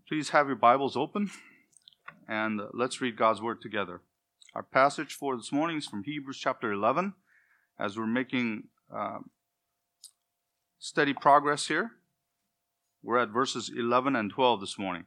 Please have your Bibles open and let's read God's Word together. Our passage for this morning is from Hebrews chapter 11. As we're making steady progress here, we're at verses 11 and 12 this morning.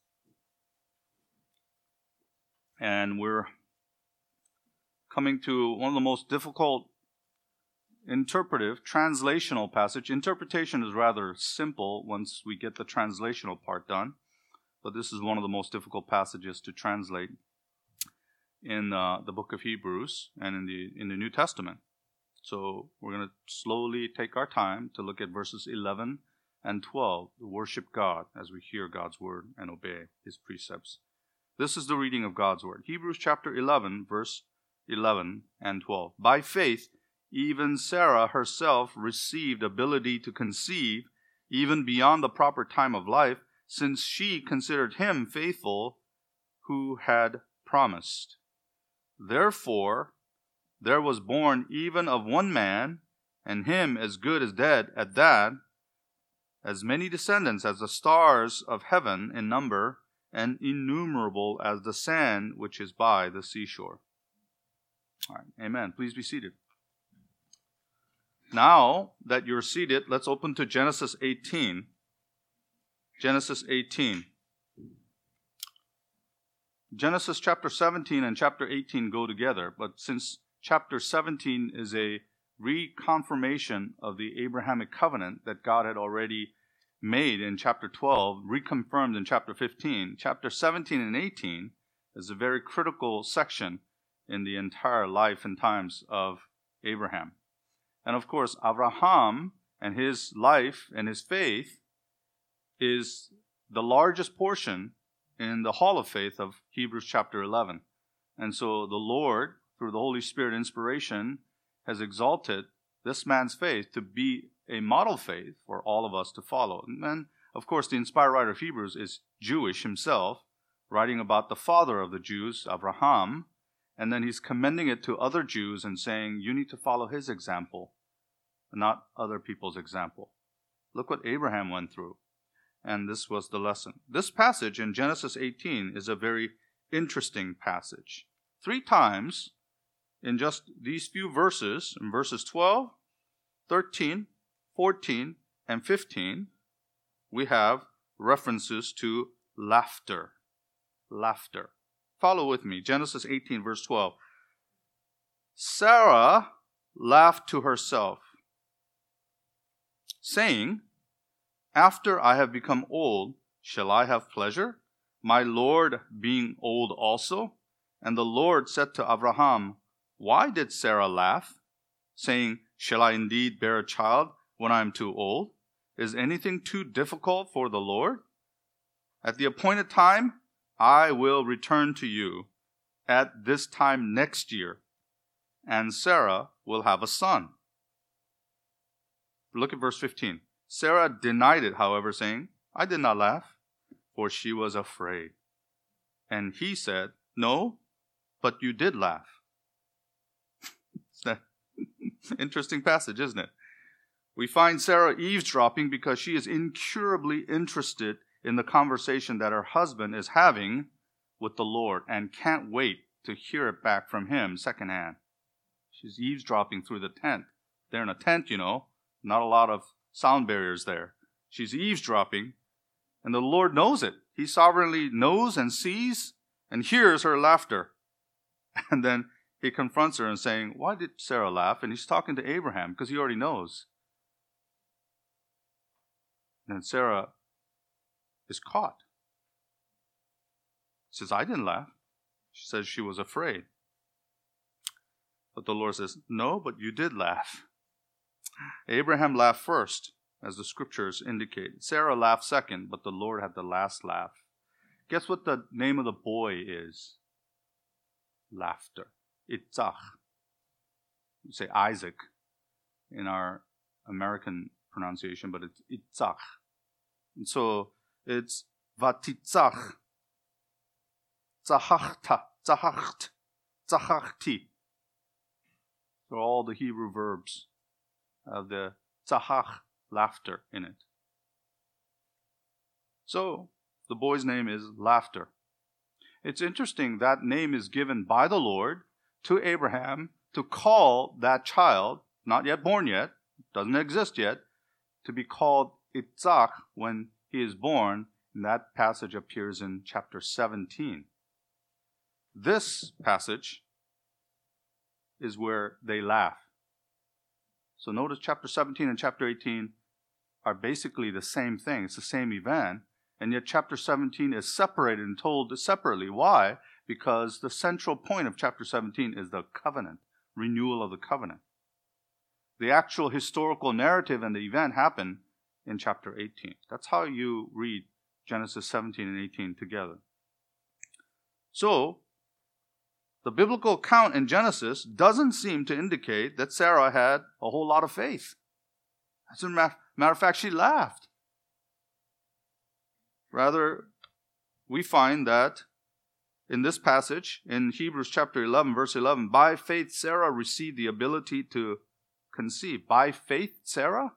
And we're coming to one of the most difficult interpretive, translational passage. Interpretation is rather simple once we get the translational part done. But this is one of the most difficult passages to translate in the book of Hebrews and in the New Testament. So we're going to slowly take our time to look at verses 11 and 12, to worship God as we hear God's word and obey His precepts. This is the reading of God's word. Hebrews chapter 11, verse 11 and 12. By faith, even Sarah herself received ability to conceive even beyond the proper time of life, since she considered him faithful who had promised. Therefore, there was born even of one man, and him as good as dead at that, as many descendants as the stars of heaven in number, and innumerable as the sand which is by the seashore. All right, amen. Please be seated. Now that you're seated, let's open to Genesis 18. Genesis 18. Genesis chapter 17 and chapter 18 go together, but since chapter 17 is a reconfirmation of the Abrahamic covenant that God had already made in chapter 12, reconfirmed in chapter 15, chapter 17 and 18 is a very critical section in the entire life and times of Abraham. And of course, Abraham and his life and his faith is the largest portion in the hall of faith of Hebrews chapter 11. And so the Lord, through the Holy Spirit inspiration, has exalted this man's faith to be a model faith for all of us to follow. And then, of course, the inspired writer of Hebrews is Jewish himself, writing about the father of the Jews, Abraham, and then he's commending it to other Jews and saying, you need to follow his example, not other people's example. Look what Abraham went through. And this was the lesson. This passage in Genesis 18 is a very interesting passage. 3 times in just these few verses, in verses 12, 13, 14, and 15, we have references to laughter. Laughter. Follow with me. Genesis 18, verse 12. Sarah laughed to herself, saying, after I have become old, shall I have pleasure, my Lord being old also? And the Lord said to Abraham, why did Sarah laugh, saying, shall I indeed bear a child when I am too old? Is anything too difficult for the Lord? At the appointed time, I will return to you at this time next year, and Sarah will have a son. Look at verse 15. Sarah denied it, however, saying, I did not laugh, for she was afraid. And he said, no, but you did laugh. It's that interesting passage, isn't it? We find Sarah eavesdropping because she is incurably interested in the conversation that her husband is having with the Lord and can't wait to hear it back from him secondhand. She's eavesdropping through the tent. They're in a tent, not a lot of sound barriers there. She's eavesdropping, and the Lord knows it. He sovereignly knows and sees and hears her laughter. And then he confronts her and saying, why did Sarah laugh? And he's talking to Abraham because he already knows. And Sarah is caught. She says, I didn't laugh. She says she was afraid. But the Lord says, no, but you did laugh. Abraham laughed first, as the scriptures indicate. Sarah laughed second, but the Lord had the last laugh. Guess what the name of the boy is? Laughter. Itzach. You say Isaac in our American pronunciation, but it's Itzach. And so it's Vatitzach. Tzachachta. Tzachacht. Tzachachti. So all the Hebrew verbs of the tzachach, laughter, in it. So The boy's name is Laughter. It's interesting that name is given by the Lord to Abraham to call that child, not yet born yet, doesn't exist yet, to be called Itzhak when he is born. And that passage appears in chapter 17. This passage is where they laugh. So notice chapter 17 and chapter 18 are basically the same thing. It's the same event. And yet chapter 17 is separated and told separately. Why? Because the central point of chapter 17 is the covenant, renewal of the covenant. The actual historical narrative and the event happen in chapter 18. That's how you read Genesis 17 and 18 together. So, the biblical account in Genesis doesn't seem to indicate that Sarah had a whole lot of faith. As a matter of fact, she laughed. Rather, we find that in this passage, in Hebrews chapter 11, verse 11, by faith Sarah received the ability to conceive. By faith Sarah?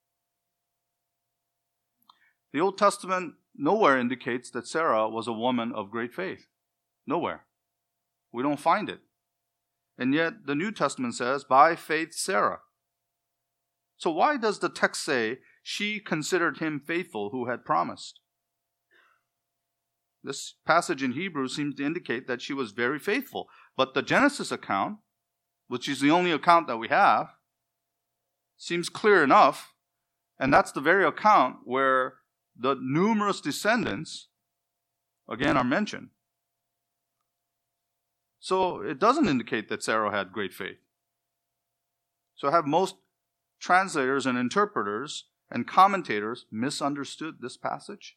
The Old Testament nowhere indicates that Sarah was a woman of great faith. Nowhere. We don't find it. And yet the New Testament says, by faith Sarah. So why does the text say she considered him faithful who had promised? This passage in Hebrews seems to indicate that she was very faithful. But the Genesis account, which is the only account that we have, seems clear enough. And that's the very account where the numerous descendants, again, are mentioned. So it doesn't indicate that Sarah had great faith. So have most translators and interpreters and commentators misunderstood this passage?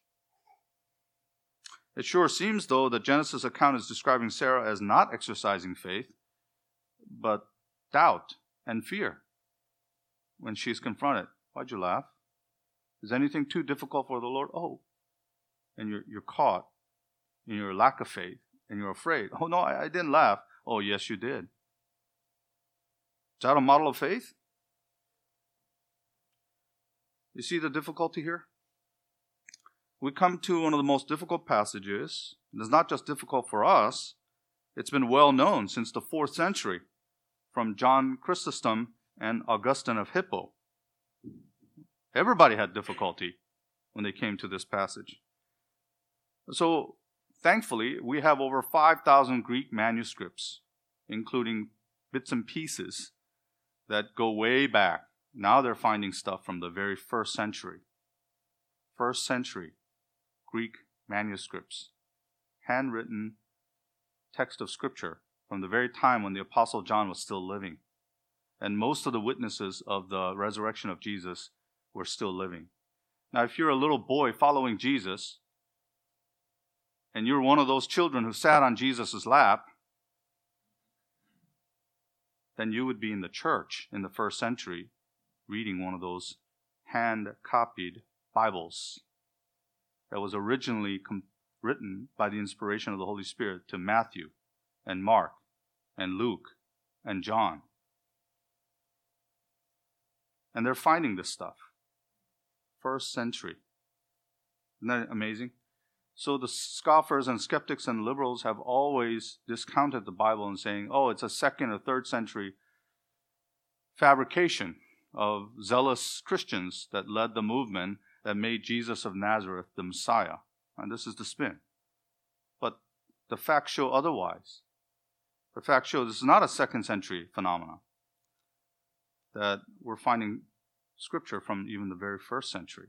It sure seems, though, that Genesis account is describing Sarah as not exercising faith, but doubt and fear when she's confronted. Why'd you laugh? Is anything too difficult for the Lord? Oh. And you're caught in your lack of faith, and you're afraid. Oh, no, I didn't laugh. Oh, yes, you did. Is that a model of faith? You see the difficulty here? We come to one of the most difficult passages. It's not just difficult for us. It's been well known since the 4th century from John Chrysostom and Augustine of Hippo. Everybody had difficulty when they came to this passage. So, thankfully, we have over 5,000 Greek manuscripts, including bits and pieces that go way back. Now they're finding stuff from the very 1st century. 1st century Greek manuscripts, handwritten text of Scripture from the very time when the Apostle John was still living. And most of the witnesses of the resurrection of Jesus were still living. Now, if you're a little boy following Jesus, and you're one of those children who sat on Jesus' lap, then you would be in the church in the 1st century reading one of those hand-copied Bibles that was originally written by the inspiration of the Holy Spirit to Matthew and Mark and Luke and John. And they're finding this stuff. 1st century. Isn't that amazing? So the scoffers and skeptics and liberals have always discounted the Bible and saying, oh, it's a 2nd or 3rd century fabrication of zealous Christians that led the movement that made Jesus of Nazareth the Messiah. And this is the spin. But the facts show otherwise. The facts show this is not a 2nd century phenomenon. That we're finding Scripture from even the very 1st century.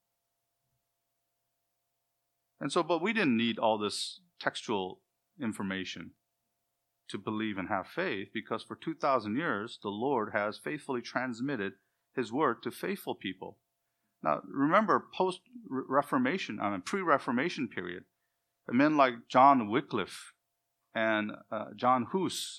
And so, but we didn't need all this textual information to believe and have faith, because for 2,000 years, the Lord has faithfully transmitted His word to faithful people. Now, remember, post-Reformation, pre-Reformation period, men like John Wycliffe and John Hus,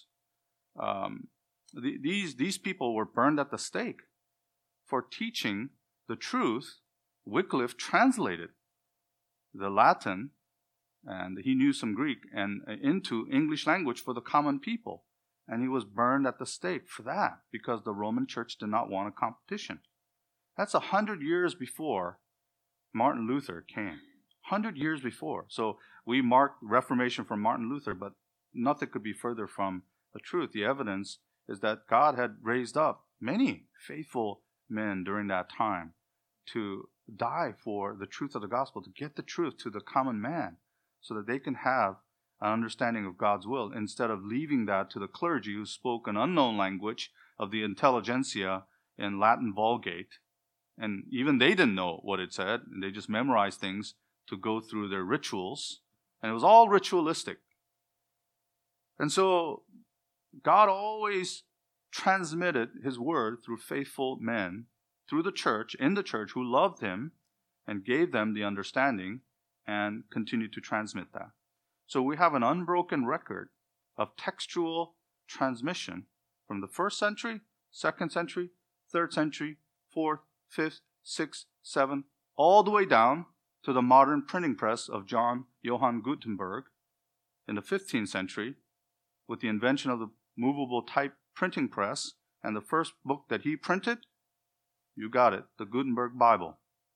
these people were burned at the stake for teaching the truth. Wycliffe translated the Latin, and he knew some Greek, and into English language for the common people. And he was burned at the stake for that, because the Roman Church did not want a competition. That's 100 years before Martin Luther came. 100 years before. So we mark Reformation from Martin Luther, but nothing could be further from the truth. The evidence is that God had raised up many faithful men during that time to die for the truth of the gospel, to get the truth to the common man so that they can have an understanding of God's will instead of leaving that to the clergy who spoke an unknown language of the intelligentsia in Latin Vulgate. And even they didn't know what it said, and they just memorized things to go through their rituals. And it was all ritualistic. And so God always transmitted his word through faithful men, through the church, in the church, who loved him and gave them the understanding and continued to transmit that. So we have an unbroken record of textual transmission from the 1st century, 2nd century, 3rd century, 4th, 5th, 6th, 7th, all the way down to the modern printing press of Johann Gutenberg in the 15th century, with the invention of the movable type printing press, and the first book that he printed, you got it, the Gutenberg Bible.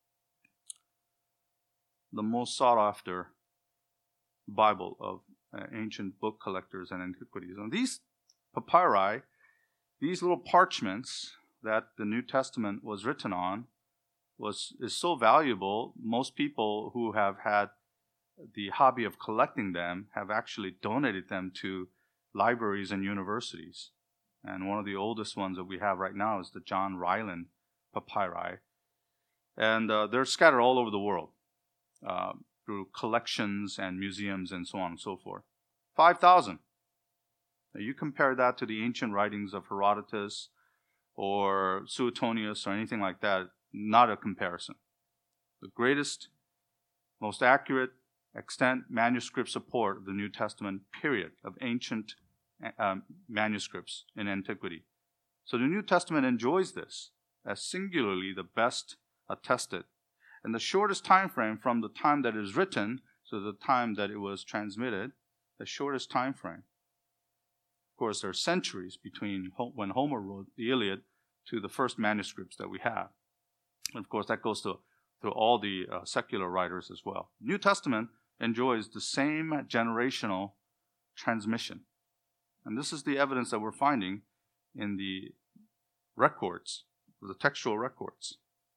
The most sought after Bible of ancient book collectors and antiquities. And these papyri, these little parchments that the New Testament was written on, is so valuable. Most people who have had the hobby of collecting them have actually donated them to libraries and universities. And one of the oldest ones that we have right now is the John Ryland papyri. And they're scattered all over the world through collections and museums and so on and so forth. 5,000. Now you compare that to the ancient writings of Herodotus or Suetonius or anything like that, not a comparison. The greatest, most accurate extant manuscript support of the New Testament period of ancient manuscripts in antiquity. So the New Testament enjoys this as singularly the best attested. And the shortest time frame from the time that it is written to the time that it was transmitted, the shortest time frame. Of course, there are centuries between when Homer wrote the Iliad to the first manuscripts that we have. And of course, that goes to all the secular writers as well. New Testament enjoys the same generational transmission. And this is the evidence that we're finding in the records, the textual records.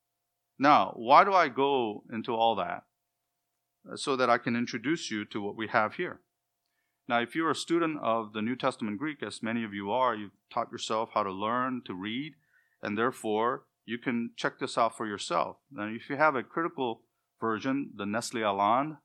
Now, why do I go into all that? So that I can introduce you to what we have here. Now, if you're a student of the New Testament Greek, as many of you are, you've taught yourself how to learn, to read, and therefore you can check this out for yourself. Now, if you have a critical version, the Nestle Aland,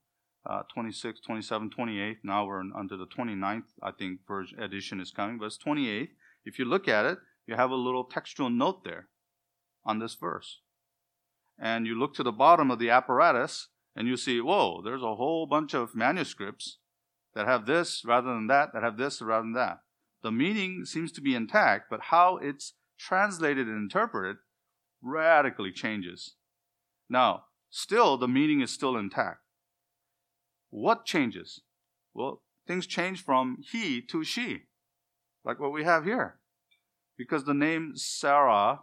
26, 27, 28, now we're under the 29th, I think, version edition is coming, but it's 28. If you look at it, you have a little textual note there on this verse. And you look to the bottom of the apparatus, and you see, whoa, there's a whole bunch of manuscripts that have this rather than that have this rather than that. The meaning seems to be intact, but how it's translated and interpreted radically changes. Now, still, the meaning is still intact. What changes? Well, things change from he to she, like what we have here. Because the name Sarah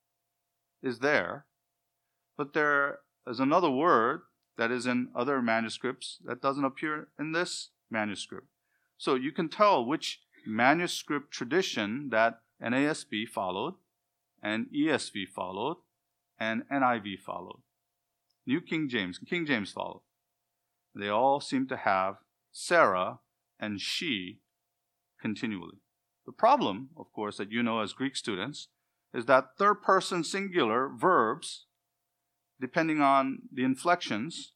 is there, but there is another word that is in other manuscripts that doesn't appear in this manuscript. So you can tell which manuscript tradition that NASB followed, and ESV followed, and NIV followed. New King James followed. They all seem to have Sarah and she continually. The problem, of course, that you know as Greek students, is that third person singular verbs, depending on the inflections,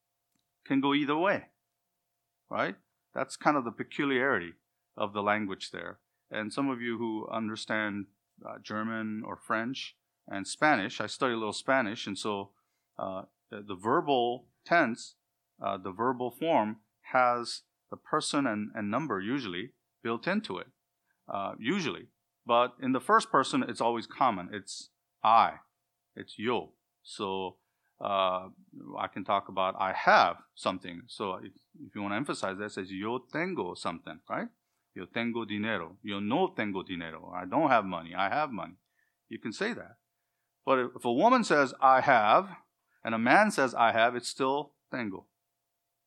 can go either way, right? That's kind of the peculiarity of the language there. And some of you who understand German or French and Spanish, I study a little Spanish, and so the verbal tense, the verbal form has the person and number usually built into it, usually. But in the first person, it's always common. It's I, it's yo. So I can talk about I have something. So if you want to emphasize that, it says yo tengo something, right? Yo tengo dinero. Yo no tengo dinero. I don't have money. I have money. You can say that. But if a woman says I have, and a man says I have, it's still tengo.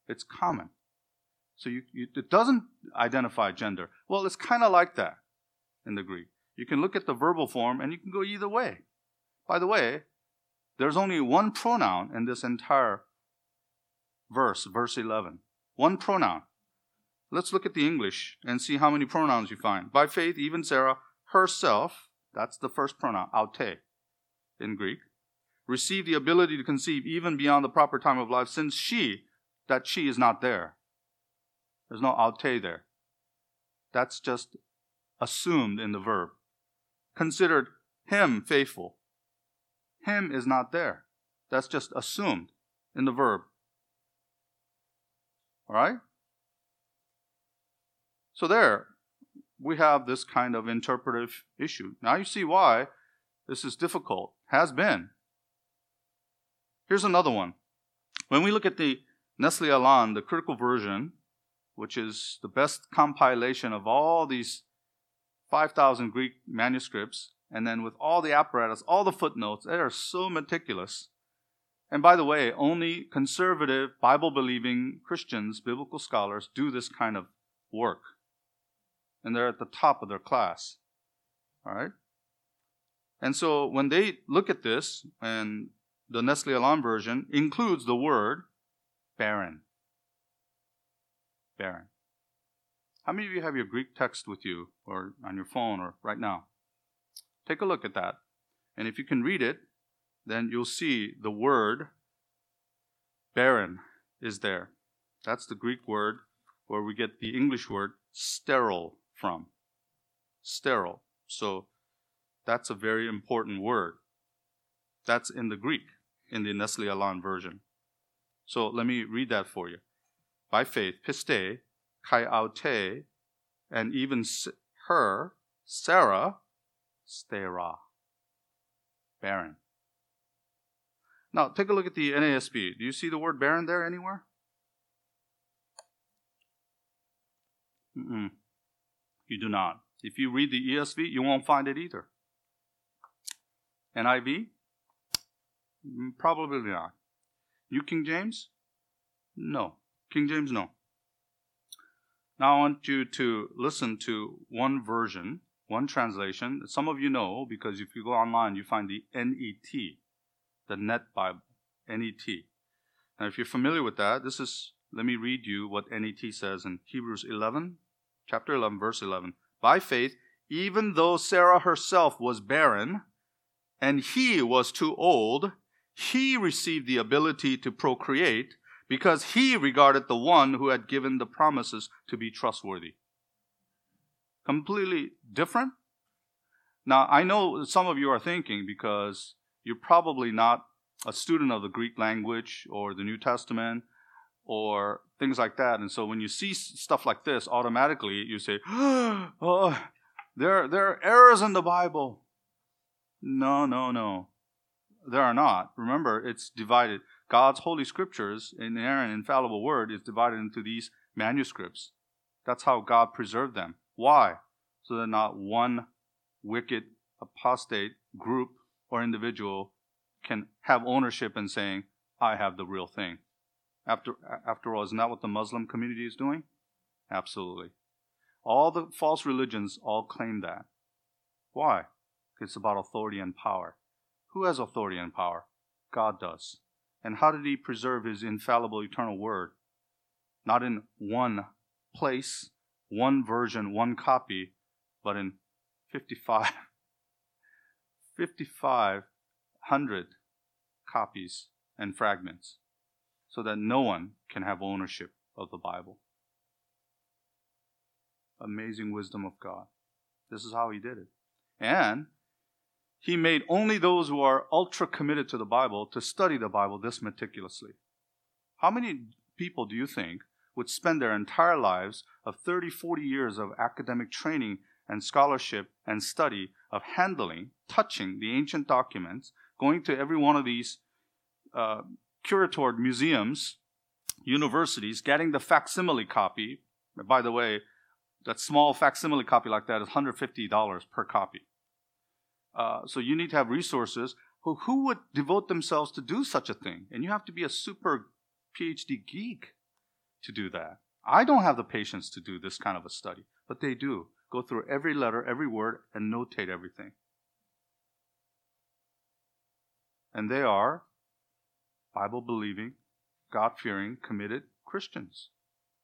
It's common. So it doesn't identify gender. Well, it's kind of like that in the Greek. You can look at the verbal form and you can go either way. By the way, there's only one pronoun in this entire verse 11. One pronoun. Let's look at the English and see how many pronouns you find. By faith, even Sarah herself, that's the first pronoun, aute in Greek, received the ability to conceive even beyond the proper time of life, since that she is not there. There's no aute there. That's just assumed in the verb. Considered him faithful. Him is not there. That's just assumed in the verb. All right? So there, we have this kind of interpretive issue. Now you see why this is difficult. Has been. Here's another one. When we look at the Nestle Aland, the critical version, which is the best compilation of all these 5,000 Greek manuscripts, and then with all the apparatus, all the footnotes, they are so meticulous. And by the way, only conservative, Bible-believing Christians, biblical scholars, do this kind of work. And they're at the top of their class. All right? And so when they look at this, and the Nestle Aland version includes the word barren. Barren. How many of you have your Greek text with you, or on your phone, or right now? Take a look at that. And if you can read it, then you'll see the word barren is there. That's the Greek word where we get the English word sterile from. Sterile. So that's a very important word. That's in the Greek, in the Nestle Aland version. So let me read that for you. By faith, piste, kai aute, and even her, Sarah, stera, barren. Now, take a look at the NASB. Do you see the word barren there anywhere? You do not. If you read the ESV, you won't find it either. NIV? Probably not. New King James? No. King James, no. Now I want you to listen to one version, one translation. Some of you know, because if you go online, you find the NET, the Net Bible, NET. Now if you're familiar with that, let me read you what NET says in Hebrews 11, chapter 11, verse 11. By faith, even though Sarah herself was barren, and he was too old, he received the ability to procreate because he regarded the one who had given the promises to be trustworthy. Completely different. Now, I know some of you are thinking, because you're probably not a student of the Greek language or the New Testament or things like that. And so when you see stuff like this, automatically you say, oh, there are errors in the Bible. No. There are not. Remember, it's divided. God's holy scriptures, inerrant, infallible word, is divided into these manuscripts. That's how God preserved them. Why? So that not one wicked, apostate group or individual can have ownership in saying, I have the real thing. After all, isn't that what the Muslim community is doing? Absolutely. All the false religions all claim that. Why? It's about authority and power. Who has authority and power? God does. And how did he preserve his infallible eternal word? Not in one place, one version, one copy, but in 5,500 copies and fragments, so that no one can have ownership of the Bible. Amazing wisdom of God. This is how he did it. And he made only those who are ultra committed to the Bible to study the Bible this meticulously. How many people do you think would spend their entire lives of 30, 40 years of academic training and scholarship and study of handling, touching the ancient documents, going to every one of these curatored museums, universities, getting the facsimile copy? By the way, that small facsimile copy like that is $150 per copy. So you need to have resources. Who would devote themselves to do such a thing? And you have to be a super PhD geek to do that. I don't have the patience to do this kind of a study, but they do. Go through every letter, every word, and notate everything. And they are Bible-believing, God-fearing, committed Christians.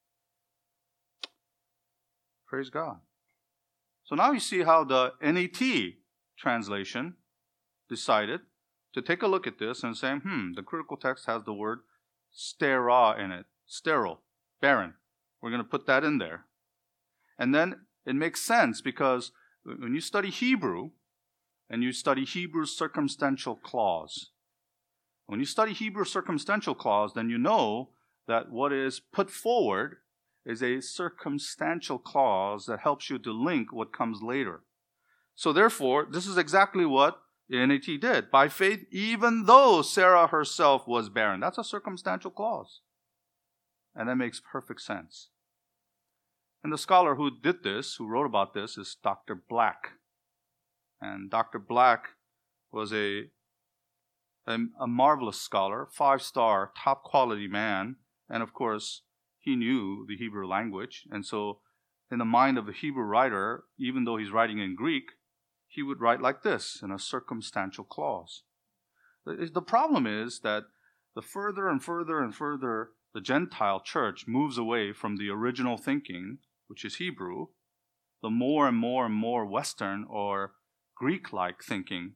Praise God. So now you see how the NET translation decided to take a look at this and say, the critical text has the word stera in it. Sterile, barren. We're going to put that in there. And then it makes sense because when you study Hebrew, and you study Hebrew's circumstantial clause, when you study Hebrew's circumstantial clause, then you know that what is put forward is a circumstantial clause that helps you to link what comes later. So therefore, this is exactly what the NAT did. By faith, even though Sarah herself was barren. That's a circumstantial clause. And that makes perfect sense. And the scholar who did this, who wrote about this, is Dr. Black. And Dr. Black was a marvelous scholar, 5-star, top-quality man. And of course, he knew the Hebrew language. And so in the mind of the Hebrew writer, even though he's writing in Greek, he would write like this in a circumstantial clause. The problem is that the further and further and further the Gentile church moves away from the original thinking, which is Hebrew, the more and more and more Western or Greek-like thinking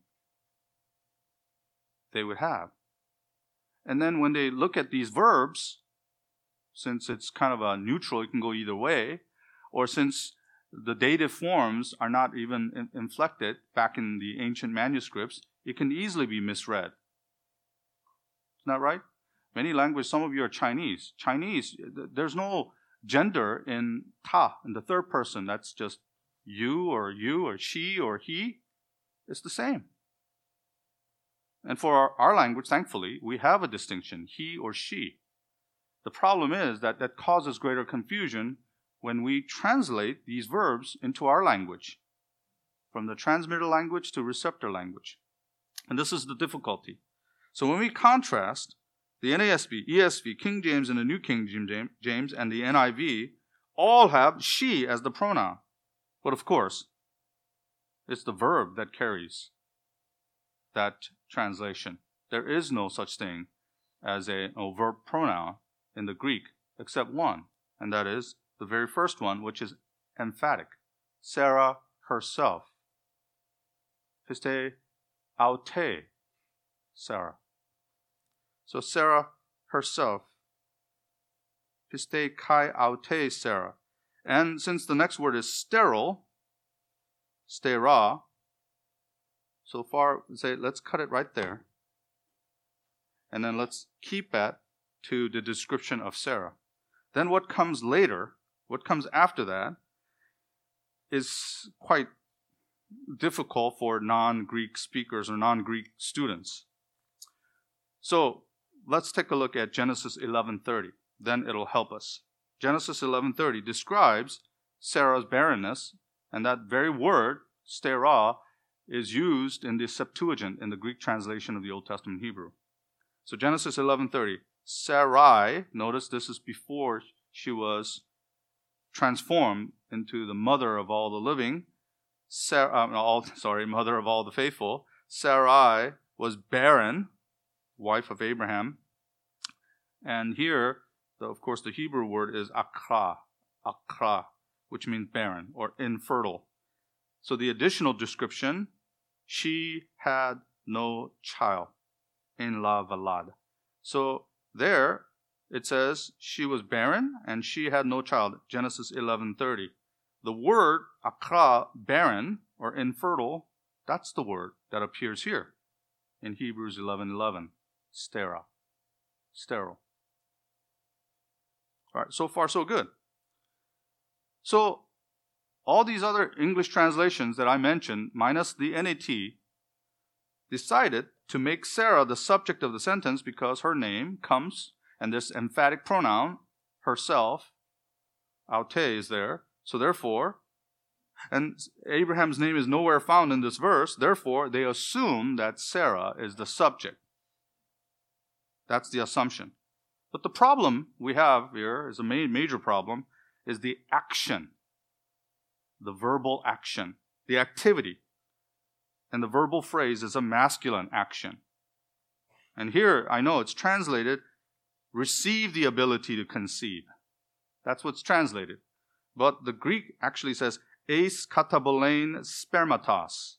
they would have. And then when they look at these verbs, since it's kind of a neutral, it can go either way, or since the dative forms are not even inflected back in the ancient manuscripts, it can easily be misread. Isn't that right? Many languages, some of you are Chinese. Chinese, there's no gender in ta, in the third person. That's just you or she or he. It's the same. And for our language, thankfully, we have a distinction, he or she. The problem is that causes greater confusion when we translate these verbs into our language, from the transmitter language to receptor language. And this is the difficulty. So when we contrast the NASB, ESV, King James, and the New King James, and the NIV, all have she as the pronoun. But of course, it's the verb that carries that translation. There is no such thing as a verb pronoun in the Greek, except one, and that is the very first one, which is emphatic. Sarah herself. Piste aute Sarah. So Sarah herself. Piste kai aute Sarah. And since the next word is sterile, stera, so far, say, let's cut it right there. And then let's keep that to the description of Sarah. Then what comes later, what comes after that, is quite difficult for non-Greek speakers or non-Greek students. So let's take a look at Genesis 11:30. Then it'll help us. Genesis 11:30 describes Sarah's barrenness, and that very word, stera, is used in the Septuagint, in the Greek translation of the Old Testament Hebrew. So Genesis 11:30, Sarai, notice this is before she was transformed into the mother of all the living, mother of all the faithful. Sarai was barren, wife of Abraham. And here, of course, the Hebrew word is akra, which means barren or infertile. So the additional description, she had no child, in la valad. So there it says she was barren and she had no child, Genesis 11:30. The word akra, barren or infertile, that's the word that appears here in Hebrews 11:11, sterile. All right, so far so good. So all these other English translations that I mentioned, minus the NAT, decided to make Sarah the subject of the sentence because her name comes, and this emphatic pronoun, herself, aute, is there. So therefore, and Abraham's name is nowhere found in this verse, therefore they assume that Sarah is the subject. That's the assumption. But the problem we have here is a major problem, is the action, the verbal action, the activity. And the verbal phrase is a masculine action. And here, I know it's translated, receive the ability to conceive. That's what's translated. But the Greek actually says, eis katabolein spermatos.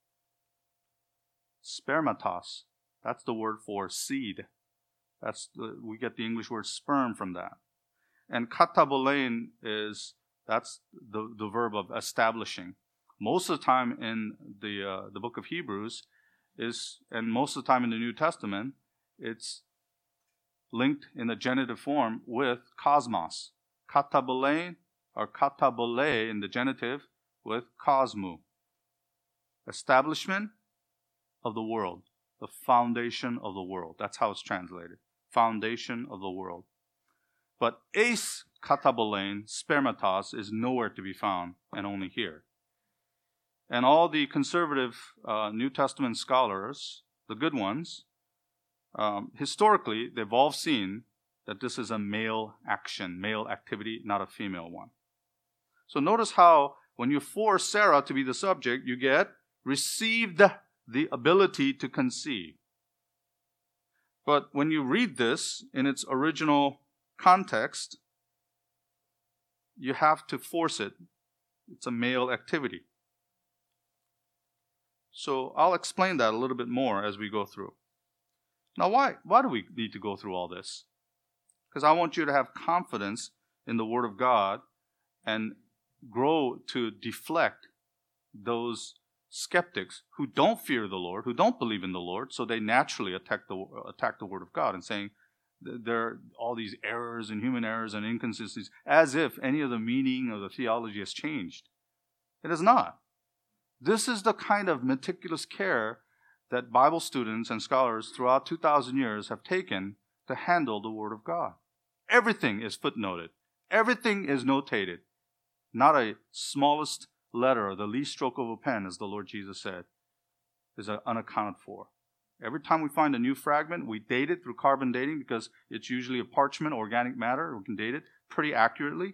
Spermatos. That's the word for seed. We get the English word sperm from that. And katabolein that's the verb of establishing. Most of the time in the book of Hebrews and most of the time in the New Testament, it's linked in the genitive form with cosmos. Katabolein or katabole in the genitive with cosmou. Establishment of the world. The foundation of the world. That's how it's translated. Foundation of the world. But eis katabolein spermatos is nowhere to be found, and only here. And all the conservative New Testament scholars, the good ones, historically, they've all seen that this is a male action, male activity, not a female one. So notice how when you force Sarah to be the subject, you get received the ability to conceive. But when you read this in its original context, you have to force it. It's a male activity. So I'll explain that a little bit more as we go through. Now, why do we need to go through all this? Because I want you to have confidence in the Word of God and grow to deflect those skeptics who don't fear the Lord, who don't believe in the Lord, so they naturally attack the Word of God and saying there are all these errors and human errors and inconsistencies, as if any of the meaning of the theology has changed. It is not. This is the kind of meticulous care that Bible students and scholars throughout 2,000 years have taken to handle the Word of God. Everything is footnoted. Everything is notated. Not a smallest letter or the least stroke of a pen, as the Lord Jesus said, is unaccounted for. Every time we find a new fragment, we date it through carbon dating because it's usually a parchment, organic matter. We can date it pretty accurately.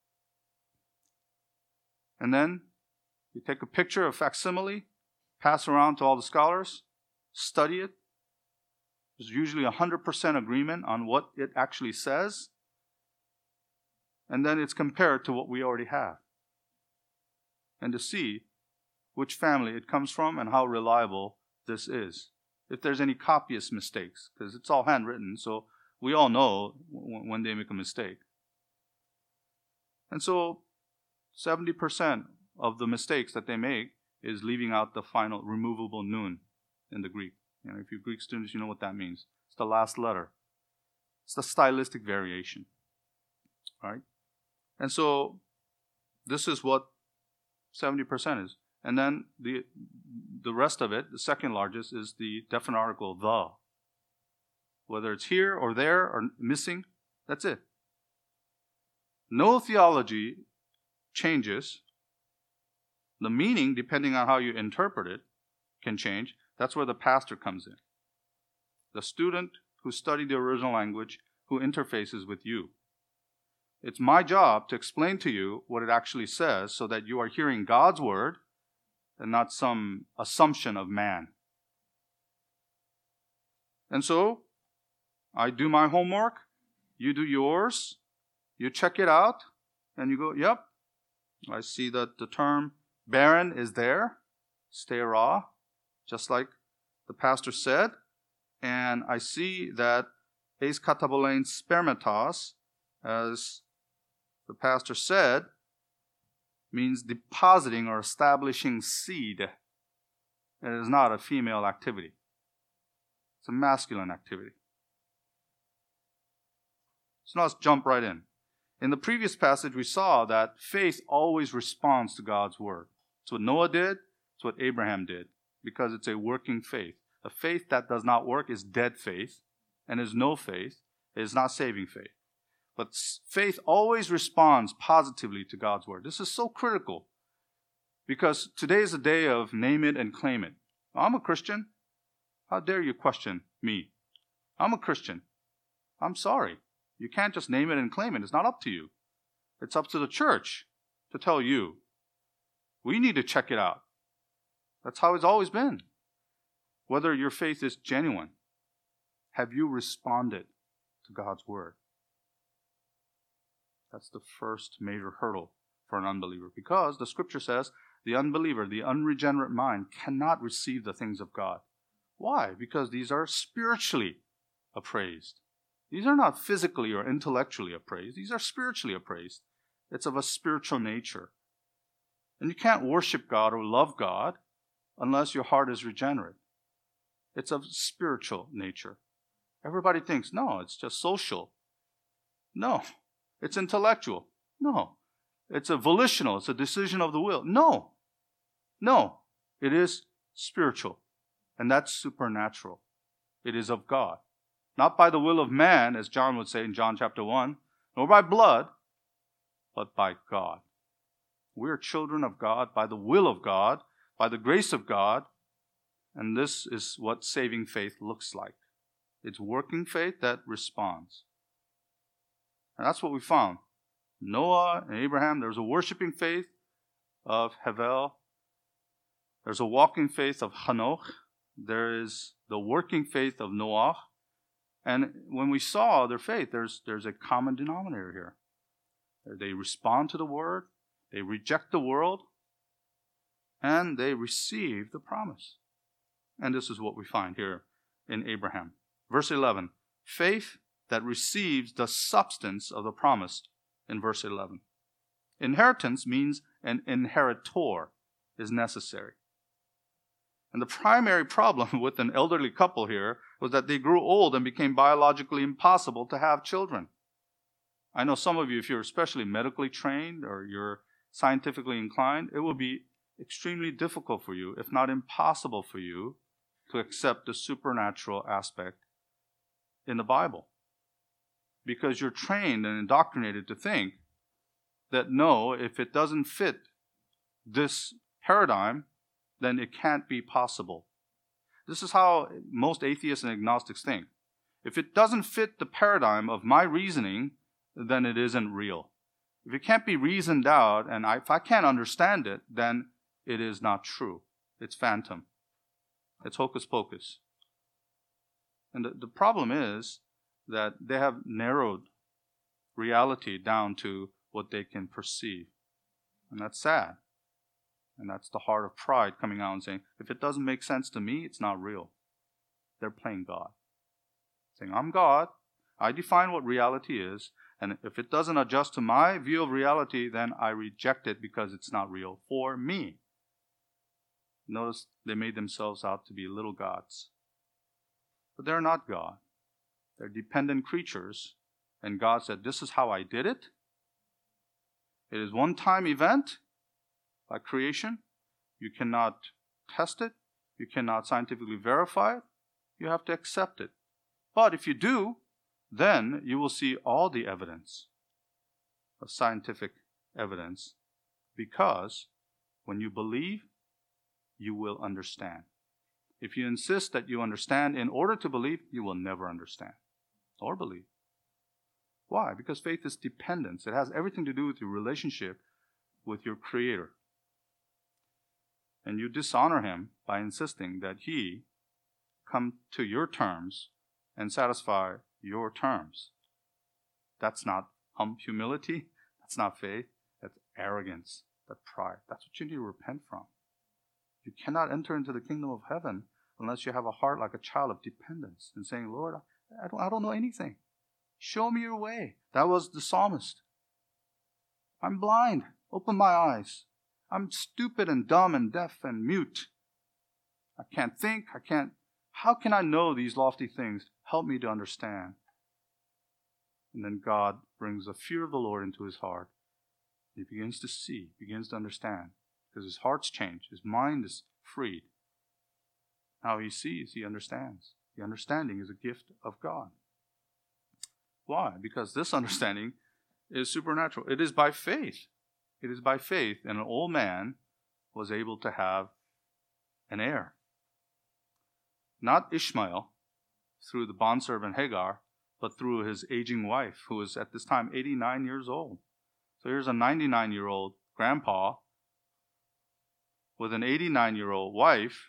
And then we take a picture of facsimile, pass around to all the scholars, study it. There's usually 100% agreement on what it actually says. And then it's compared to what we already have. And to see which family it comes from and how reliable this is. If there's any copyist mistakes, because it's all handwritten, so we all know when they make a mistake. And so 70% of the mistakes that they make is leaving out the final removable nun in the Greek. If you're Greek students, you know what that means. It's the last letter. It's the stylistic variation. All right? And so this is what 70% is. And then the rest of it, the second largest, is the definite article, the. Whether it's here or there or missing, that's it. No theology changes. The meaning, depending on how you interpret it, can change. That's where the pastor comes in. The student who studied the original language, who interfaces with you. It's my job to explain to you what it actually says so that you are hearing God's word and not some assumption of man. And so, I do my homework, you do yours, you check it out, and you go, yep, I see that the term barren is there, stay raw, just like the pastor said, and I see that eis katabolein spermatos, as the pastor said, means depositing or establishing seed. It is not a female activity. It's a masculine activity. So now let's jump right in. In the previous passage, we saw that faith always responds to God's word. It's what Noah did. It's what Abraham did, because it's a working faith. A faith that does not work is dead faith, and is no faith. It is not saving faith. But faith always responds positively to God's word. This is so critical because today is a day of name it and claim it. I'm a Christian. How dare you question me? I'm a Christian. I'm sorry. You can't just name it and claim it. It's not up to you. It's up to the church to tell you. We need to check it out. That's how it's always been. Whether your faith is genuine. Have you responded to God's word? That's the first major hurdle for an unbeliever. Because the scripture says the unbeliever, the unregenerate mind, cannot receive the things of God. Why? Because these are spiritually appraised. These are not physically or intellectually appraised. These are spiritually appraised. It's of a spiritual nature. And you can't worship God or love God unless your heart is regenerate. It's of spiritual nature. Everybody thinks, no, it's just social. No. It's intellectual. No. It's a volitional. It's a decision of the will. No. No. It is spiritual. And that's supernatural. It is of God. Not by the will of man, as John would say in John chapter 1, nor by blood, but by God. We are children of God by the will of God, by the grace of God, and this is what saving faith looks like. It's working faith that responds. And that's what we found. Noah and Abraham, there's a worshiping faith of Hevel. There's a walking faith of Hanoch. There is the working faith of Noah. And when we saw their faith, there's a common denominator here. They respond to the word, they reject the world, and they receive the promise. And this is what we find here in Abraham. Verse 11, faith that receives the substance of the promise in verse 11. Inheritance means an inheritor is necessary. And the primary problem with an elderly couple here was that they grew old and became biologically impossible to have children. I know some of you, if you're especially medically trained or you're scientifically inclined, it will be extremely difficult for you, if not impossible for you, to accept the supernatural aspect in the Bible. Because you're trained and indoctrinated to think that no, if it doesn't fit this paradigm, then it can't be possible. This is how most atheists and agnostics think. If it doesn't fit the paradigm of my reasoning, then it isn't real. If it can't be reasoned out, and if I can't understand it, then it is not true. It's phantom. It's hocus pocus. And the problem is that they have narrowed reality down to what they can perceive. And that's sad. And that's the heart of pride coming out and saying, if it doesn't make sense to me, it's not real. They're playing God. Saying, I'm God. I define what reality is. And if it doesn't adjust to my view of reality, then I reject it because it's not real for me. Notice they made themselves out to be little gods. But they're not God. They're dependent creatures. And God said, this is how I did it. It is one-time event by creation. You cannot test it. You cannot scientifically verify it. You have to accept it. But if you do, then you will see all the evidence of scientific evidence, because when you believe, you will understand. If you insist that you understand in order to believe, you will never understand or believe. Why? Because faith is dependence. It has everything to do with your relationship with your Creator. And you dishonor Him by insisting that He come to your terms and satisfy your terms. That's not humility. That's not faith. That's arrogance. That's pride. That's what you need to repent from. You cannot enter into the kingdom of heaven unless you have a heart like a child of dependence and saying, Lord, I don't know anything. Show me your way. That was the psalmist. I'm blind. Open my eyes. I'm stupid and dumb and deaf and mute. I can't think. How can I know these lofty things? Help me to understand. And then God brings the fear of the Lord into his heart. He begins to see, begins to understand, because his heart's changed. His mind is freed. Now he sees, he understands. The understanding is a gift of God. Why? Because this understanding is supernatural. It is by faith. It is by faith, and an old man was able to have an heir. Not Ishmael, through the bondservant Hagar, but through his aging wife, who was at this time 89 years old. So here's a 99-year-old grandpa with an 89-year-old wife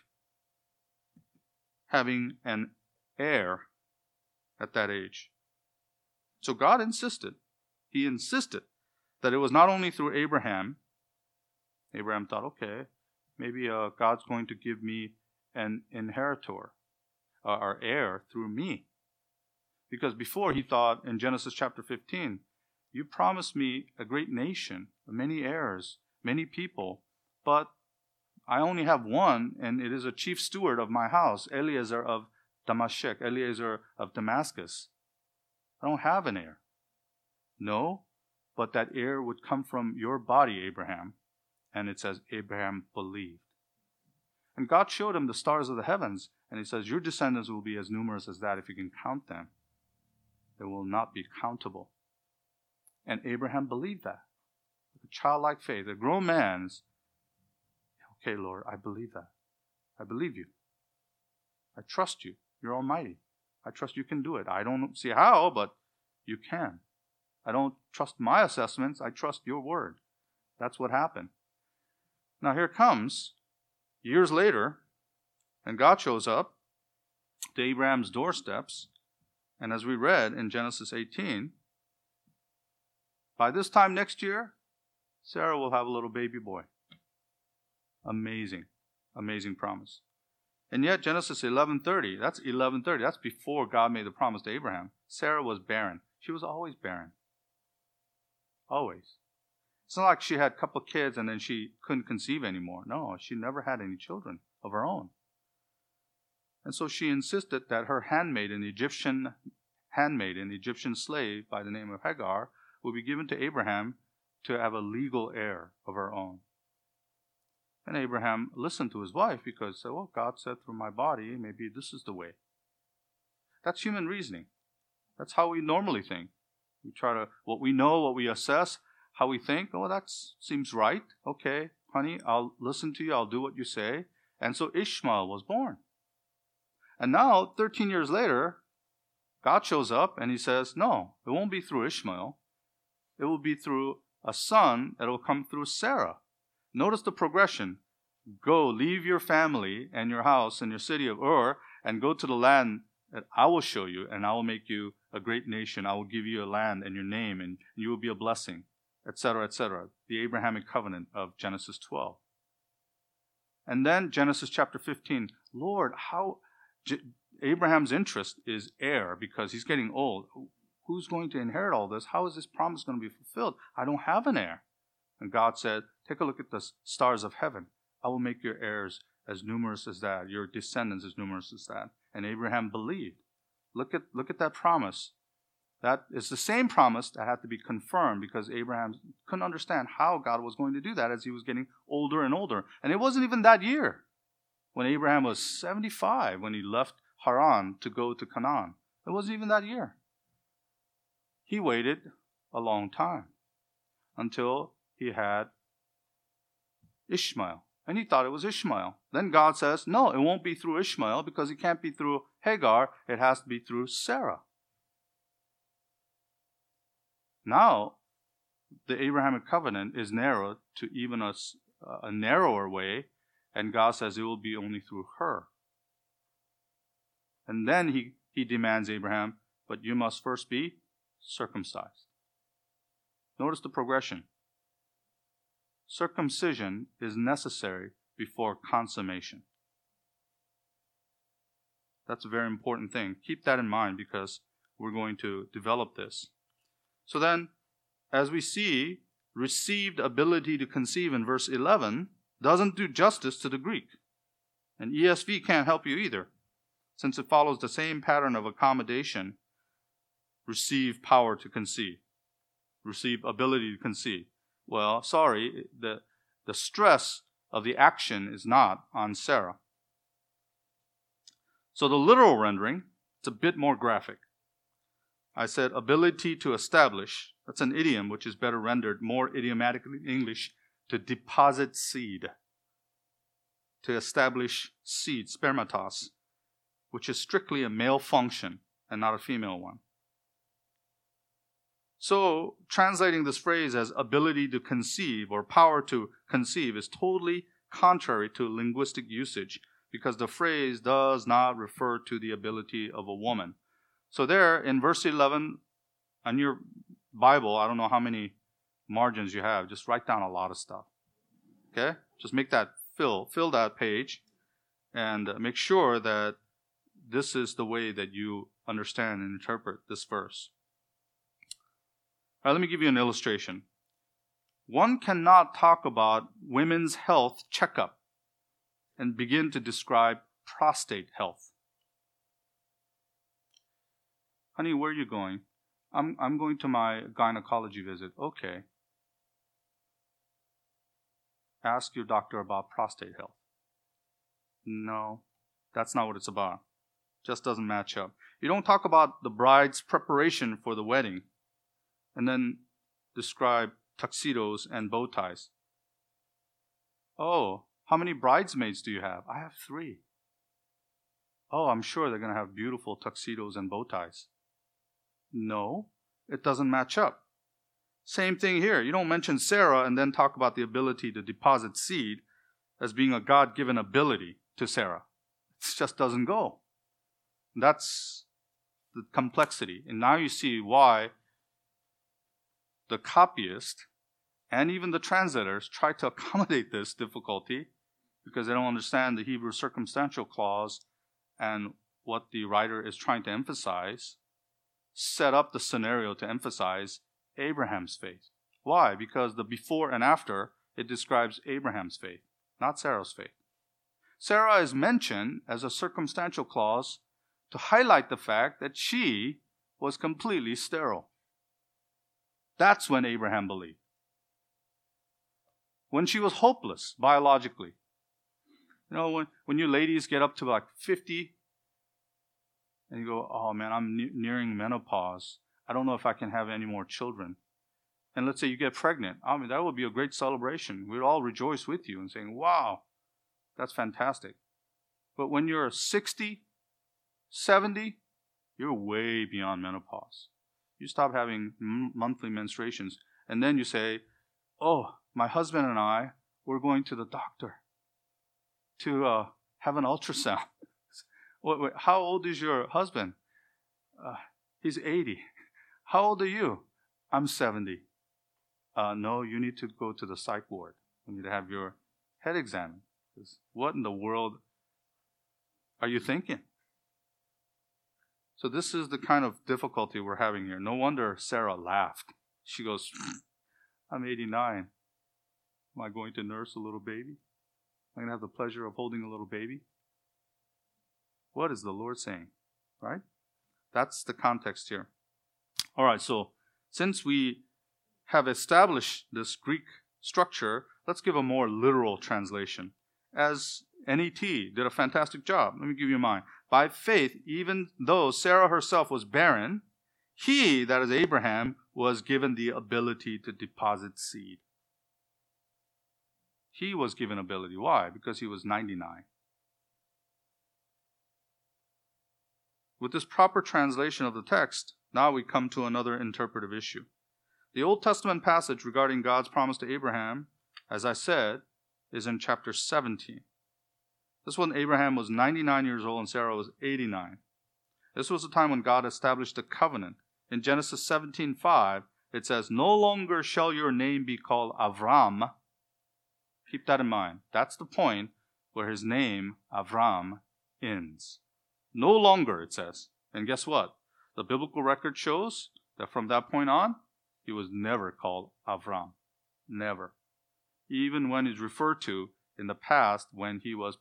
having an heir at that age. So God insisted. He insisted that it was not only through Abraham. Abraham thought, okay, maybe God's going to give me an inheritor, or heir through me. Because before he thought in Genesis chapter 15, you promised me a great nation, many heirs, many people, but I only have one, and it is a chief steward of my house, Eliezer of Damascus, Eliezer of Damascus. I don't have an heir. No, but that heir would come from your body, Abraham. And it says, Abraham believed. And God showed him the stars of the heavens, and he says, your descendants will be as numerous as that if you can count them. They will not be countable. And Abraham believed that. With a childlike faith, a grown man's, okay, Lord, I believe that. I believe you. I trust you. You're almighty. I trust you can do it. I don't see how, but you can. I don't trust my assessments. I trust your word. That's what happened. Now here comes, years later, and God shows up to Abraham's doorsteps. And as we read in Genesis 18, by this time next year, Sarah will have a little baby boy. Amazing, amazing promise. And yet Genesis 11:30, that's 11:30, that's before God made the promise to Abraham. Sarah was barren. She was always barren. Always. It's not like she had a couple of kids and then she couldn't conceive anymore. No, she never had any children of her own. And so she insisted that her handmaid, an Egyptian slave by the name of Hagar, would be given to Abraham to have a legal heir of her own. And Abraham listened to his wife because he said, well, God said through my body, maybe this is the way. That's human reasoning. That's how we normally think. We try to, what we know, what we assess, how we think, oh, that seems right. Okay, honey, I'll listen to you. I'll do what you say. And so Ishmael was born. And now, 13 years later, God shows up and he says, no, it won't be through Ishmael. It will be through a son that will come through Sarah. Notice the progression. Go, leave your family and your house and your city of Ur and go to the land that I will show you, and I will make you a great nation. I will give you a land and your name, and you will be a blessing, etc., etc. The Abrahamic covenant of Genesis 12. And then Genesis chapter 15. Lord, how Abraham's interest is heir because he's getting old. Who's going to inherit all this? How is this promise going to be fulfilled? I don't have an heir. And God said, take a look at the stars of heaven. I will make your heirs as numerous as that, your descendants as numerous as that. And Abraham believed. Look at that promise. That is the same promise that had to be confirmed because Abraham couldn't understand how God was going to do that as he was getting older and older. And it wasn't even that year when Abraham was 75 when he left Haran to go to Canaan. It wasn't even that year. He waited a long time until he had Ishmael. And he thought it was Ishmael. Then God says, no, it won't be through Ishmael because it can't be through Hagar. It has to be through Sarah. Now, the Abrahamic covenant is narrowed to even a narrower way, and God says it will be only through her. And then he demands Abraham, but you must first be circumcised. Notice the progression. Circumcision is necessary before consummation. That's a very important thing. Keep that in mind because we're going to develop this. So then, as we see, received ability to conceive in verse 11 doesn't do justice to the Greek. And ESV can't help you either, since it follows the same pattern of accommodation. Receive power to conceive. Receive ability to conceive. Well, sorry, the stress of the action is not on Sarah. So the literal rendering, it's a bit more graphic. I said ability to establish. That's an idiom which is better rendered more idiomatically in English, to deposit seed. To establish seed, spermatos, which is strictly a male function and not a female one. So, translating this phrase as ability to conceive or power to conceive is totally contrary to linguistic usage, because the phrase does not refer to the ability of a woman. So there, in verse 11, on your Bible, I don't know how many margins you have, just write down a lot of stuff. Okay? Just make that fill that page, and make sure that this is the way that you understand and interpret this verse. All right, let me give you an illustration. One cannot talk about women's health checkup and begin to describe prostate health. Honey, where are you going? I'm going to my gynecology visit. Okay. Ask your doctor about prostate health. No, that's not what it's about. Just doesn't match up. You don't talk about the bride's preparation for the wedding and then describe tuxedos and bow ties. Oh, how many bridesmaids do you have? I have 3. Oh, I'm sure they're going to have beautiful tuxedos and bow ties. No, it doesn't match up. Same thing here. You don't mention Sarah and then talk about the ability to deposit seed as being a God-given ability to Sarah. It just doesn't go. That's the complexity. And now you see why the copyist and even the translators try to accommodate this difficulty, because they don't understand the Hebrew circumstantial clause and what the writer is trying to emphasize, set up the scenario to emphasize Abraham's faith. Why? Because the before and after, it describes Abraham's faith, not Sarah's faith. Sarah is mentioned as a circumstantial clause to highlight the fact that she was completely sterile. That's when Abraham believed. When she was hopeless biologically. You know, when you ladies get up to like 50 and you go, oh man, I'm nearing menopause. I don't know if I can have any more children. And let's say you get pregnant. I mean, that would be a great celebration. We'd all rejoice with you and saying, wow, that's fantastic. But when you're 60, 70, you're way beyond menopause. You stop having monthly menstruations. And then you say, oh, my husband and I, we're going to the doctor to have an ultrasound. Wait, how old is your husband? He's 80. How old are you? I'm 70. No, you need to go to the psych ward. You need to have your head examined. What in the world are you thinking? So this is the kind of difficulty we're having here. No wonder Sarah laughed. She goes, I'm 89. Am I going to nurse a little baby? Am I going to have the pleasure of holding a little baby? What is the Lord saying? Right? That's the context here. All right, so since we have established this Greek structure, let's give a more literal translation. As NET did a fantastic job. Let me give you mine. By faith, even though Sarah herself was barren, he, that is Abraham, was given the ability to deposit seed. He was given ability. Why? Because he was 99. With this proper translation of the text, now we come to another interpretive issue. The Old Testament passage regarding God's promise to Abraham, as I said, is in chapter 17. This one, Abraham was 99 years old and Sarah was 89. This was the time when God established a covenant. In Genesis 17:5, it says, no longer shall your name be called Avram. Keep that in mind. That's the point where his name, Avram, ends. No longer, it says. And guess what? The biblical record shows that from that point on, he was never called Avram. Never. Even when he's referred to in the past when he was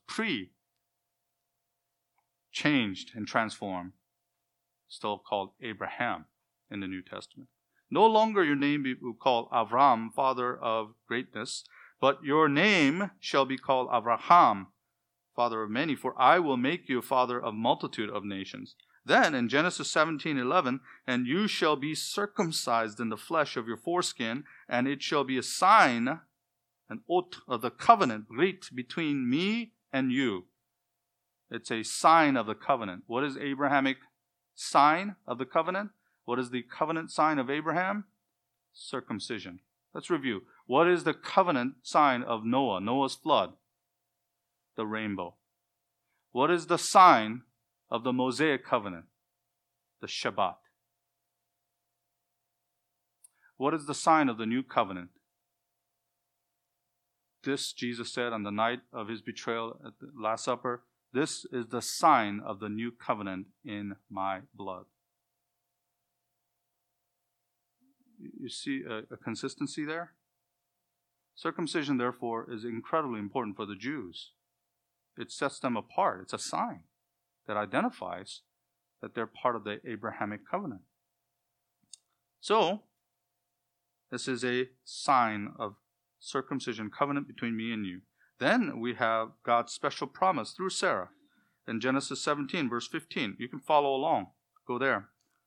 changed and transformed, still called Abraham in the New Testament. No longer your name be called Avram, father of greatness, but your name shall be called Abraham, father of many, for I will make you a father of multitude of nations. Then in Genesis 17:11, and you shall be circumcised in the flesh of your foreskin, and it shall be a sign, an oath of the covenant, brit, between me and you. It's a sign of the covenant. What is Abrahamic sign of the covenant? What is the covenant sign of Abraham? circumcision. Let's review. What is the covenant sign of Noah, Noah's flood? The rainbow. What is the sign of the Mosaic covenant? The Shabbat. What is the sign of the new covenant? This, Jesus said on the night of his betrayal at the Last Supper, this is the sign of the new covenant in my blood. You see a consistency there? Circumcision, therefore, is incredibly important for the Jews. It sets them apart. It's a sign that identifies that they're part of the Abrahamic covenant. So, this is a sign of circumcision, covenant between me and you. Then we have God's special promise through Sarah in Genesis 17, verse 15. You can follow along. Go there.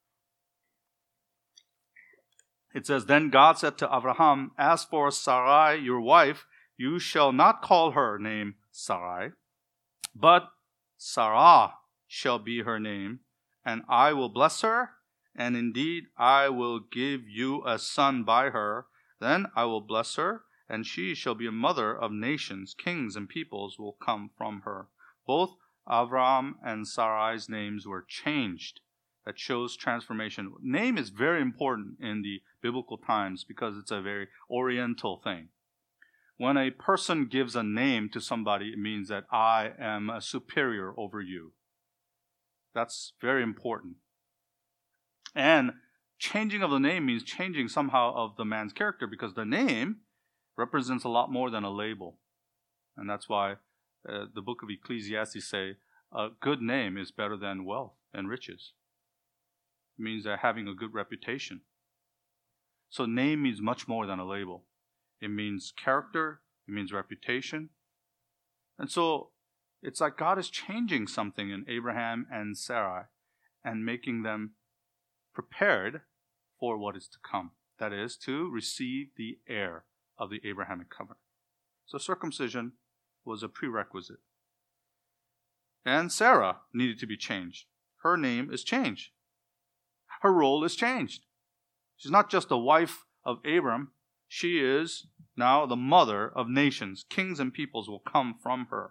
It says, Then God said to Abraham, As for Sarai, your wife, you shall not call her name Sarai, but Sarah shall be her name, and I will bless her, and indeed I will give you a son by her. Then I will bless her, and she shall be a mother of nations. Kings and peoples will come from her. Both Avram and Sarai's names were changed. That shows transformation. Name is very important in the biblical times because it's a very oriental thing. When a person gives a name to somebody, it means that I am a superior over you. That's very important. And changing of the name means changing somehow of the man's character, because the name represents a lot more than a label. And that's why the book of Ecclesiastes say a good name is better than wealth and riches. It means that having a good reputation. So name means much more than a label. It means character. It means reputation. And so it's like God is changing something in Abraham and Sarai and making them prepared for what is to come. That is, to receive the heir of the Abrahamic covenant. So circumcision was a prerequisite. And Sarah needed to be changed. Her name is changed. Her role is changed. She's not just the wife of Abram. She is now the mother of nations. Kings and peoples will come from her.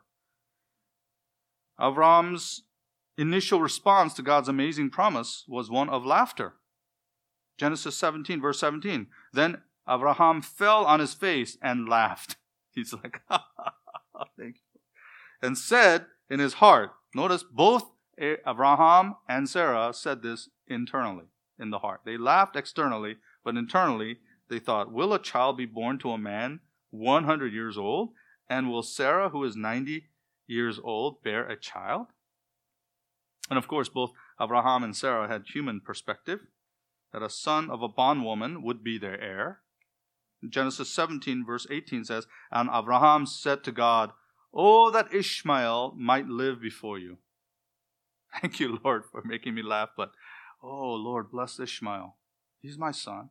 Avram's initial response to God's amazing promise was one of laughter. Genesis 17, verse 17. Then Abraham fell on his face and laughed. He's like, thank you. And said in his heart, notice both Abraham and Sarah said this internally, in the heart. They laughed externally, but internally they thought, will a child be born to a man 100 years old? And will Sarah, who is 90 years old, bear a child? And of course, both Abraham and Sarah had human perspective, that a son of a bondwoman would be their heir. Genesis 17, verse 18 says, And Abraham said to God, Oh, that Ishmael might live before you. Thank you, Lord, for making me laugh, but, oh, Lord, bless Ishmael. He's my son.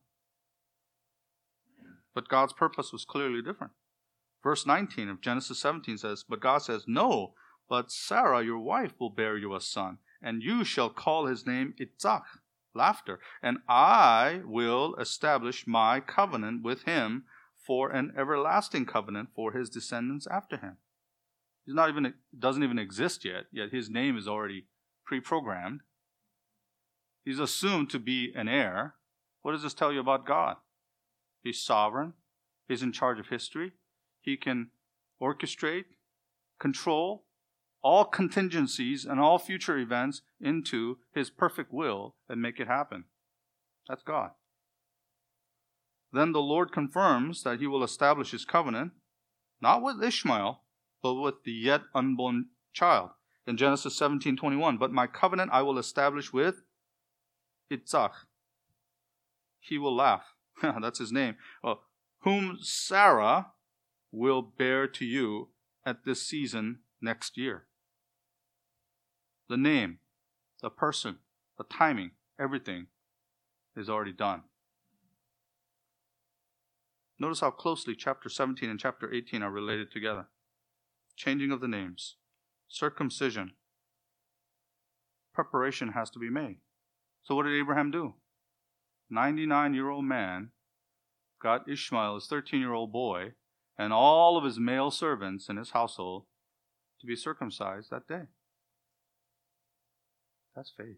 But God's purpose was clearly different. Verse 19 of Genesis 17 says, But God says, No, but Sarah, your wife, will bear you a son, and you shall call his name Itzhak, laughter, and I will establish my covenant with him for an everlasting covenant for his descendants after him. Doesn't even exist yet his name is already pre-programmed. He's assumed to be an heir. What does this tell you about God? He's sovereign. He's in charge of history. He can orchestrate, control all contingencies and all future events into his perfect will and make it happen. That's God. Then the Lord confirms that he will establish his covenant, not with Ishmael, but with the yet unborn child. In Genesis 17:21, But my covenant I will establish with Itzhak. He will laugh. That's his name. Whom Sarah will bear to you at this season next year. The name, the person, the timing, everything is already done. Notice how closely chapter 17 and chapter 18 are related together. Changing of the names, circumcision, preparation has to be made. So what did Abraham do? 99-year-old man got Ishmael, his 13-year-old boy, and all of his male servants in his household to be circumcised that day. That's faith.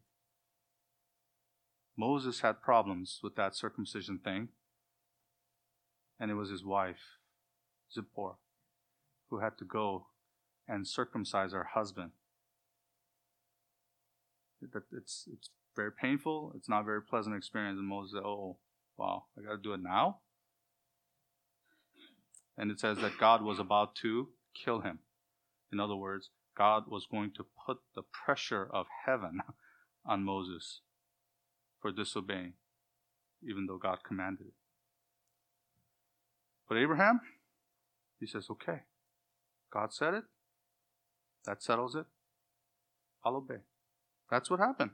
Moses had problems with that circumcision thing, and it was his wife, Zipporah, who had to go and circumcise her husband. It's very painful. It's not a very pleasant experience. And Moses said, oh, wow, I got to do it now? And it says that God was about to kill him. In other words, God was going to put the pressure of heaven on Moses for disobeying, even though God commanded it. But Abraham, he says, okay, God said it. That settles it. I'll obey. That's what happened.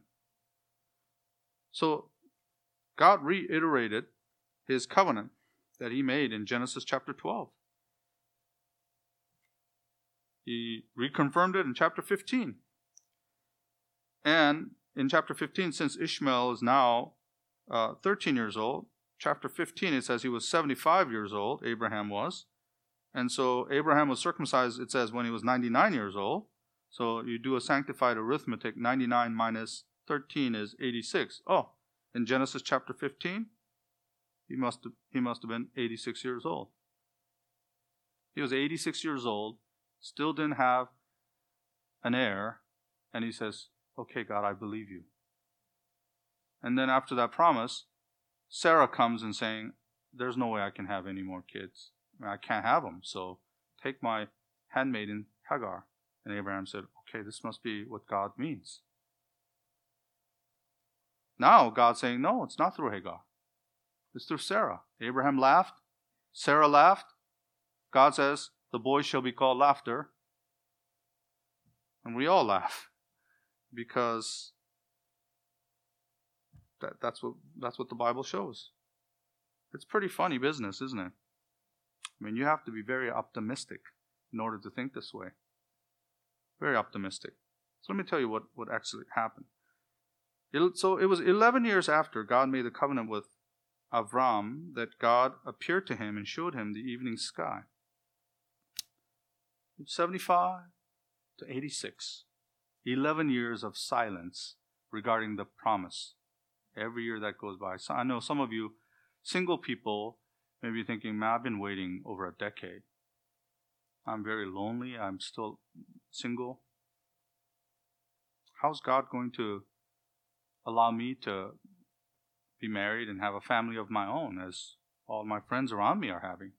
So God reiterated his covenant that he made in Genesis chapter 12. He reconfirmed it in chapter 15. And in chapter 15, since Ishmael is now 13 years old, chapter 15, it says he was 75 years old, Abraham was. And so Abraham was circumcised, it says, when he was 99 years old. So you do a sanctified arithmetic, 99 minus 13 is 86. Oh, in Genesis chapter 15, he must have been 86 years old. He was 86 years old, still didn't have an heir, and he says, okay, God, I believe you. And then after that promise, Sarah comes and saying, there's no way I can have any more kids. I can't have them, so take my handmaiden Hagar. And Abraham said, okay, this must be what God means. Now God's saying, no, it's not through Hagar. It's through Sarah. Abraham laughed. Sarah laughed. God says, the boy shall be called laughter. And we all laugh because that's what the Bible shows. It's pretty funny business, isn't it? I mean, you have to be very optimistic in order to think this way. Very optimistic. So let me tell you what actually happened. So it was 11 years after God made the covenant with Avram that God appeared to him and showed him the evening sky. 75 to 86. 11 years of silence regarding the promise. Every year that goes by. So I know some of you single people may be thinking, man, I've been waiting over a decade. I'm very lonely. I'm still single. How's God going to allow me to be married and have a family of my own as all my friends around me are having?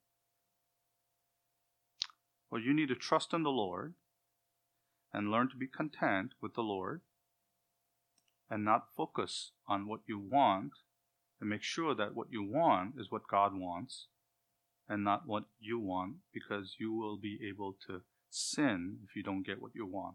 Well, you need to trust in the Lord and learn to be content with the Lord and not focus on what you want, and make sure that what you want is what God wants and not what you want, because you will be able to sin if you don't get what you want.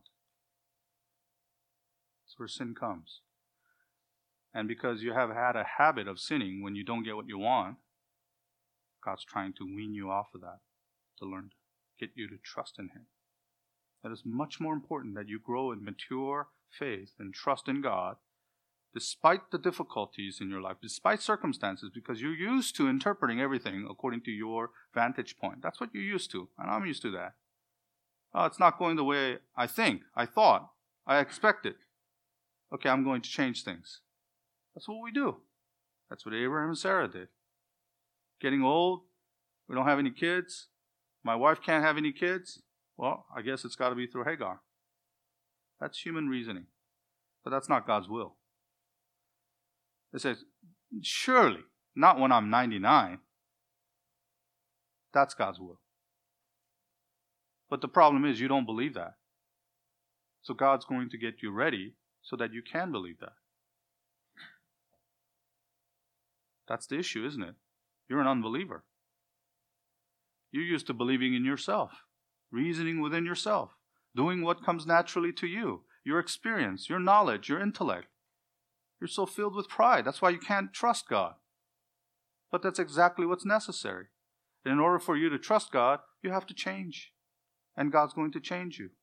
That's where sin comes. And because you have had a habit of sinning when you don't get what you want, God's trying to wean you off of that to learn to get you to trust in Him. That is much more important that you grow in mature faith and trust in God despite the difficulties in your life, despite circumstances, because you're used to interpreting everything according to your vantage point. That's what you're used to, and I'm used to that. Oh, it's not going the way I think, I thought, I expected. Okay, I'm going to change things. That's what we do. That's what Abraham and Sarah did. Getting old, we don't have any kids. My wife can't have any kids. Well, I guess it's got to be through Hagar. That's human reasoning. But that's not God's will. It says, surely, not when I'm 99. That's God's will. But the problem is you don't believe that. So God's going to get you ready so that you can believe that. That's the issue, isn't it? You're an unbeliever. You're used to believing in yourself, reasoning within yourself, doing what comes naturally to you, your experience, your knowledge, your intellect. You're so filled with pride. That's why you can't trust God. But that's exactly what's necessary. And in order for you to trust God, you have to change. And God's going to change you.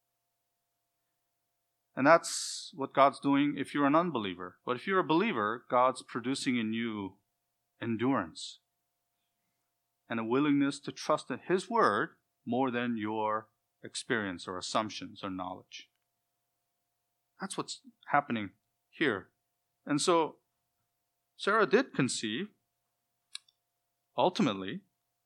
And that's what God's doing if you're an unbeliever. But if you're a believer, God's producing in you endurance, and a willingness to trust in His word more than your experience or assumptions or knowledge. That's what's happening here. And so Sarah did conceive, ultimately,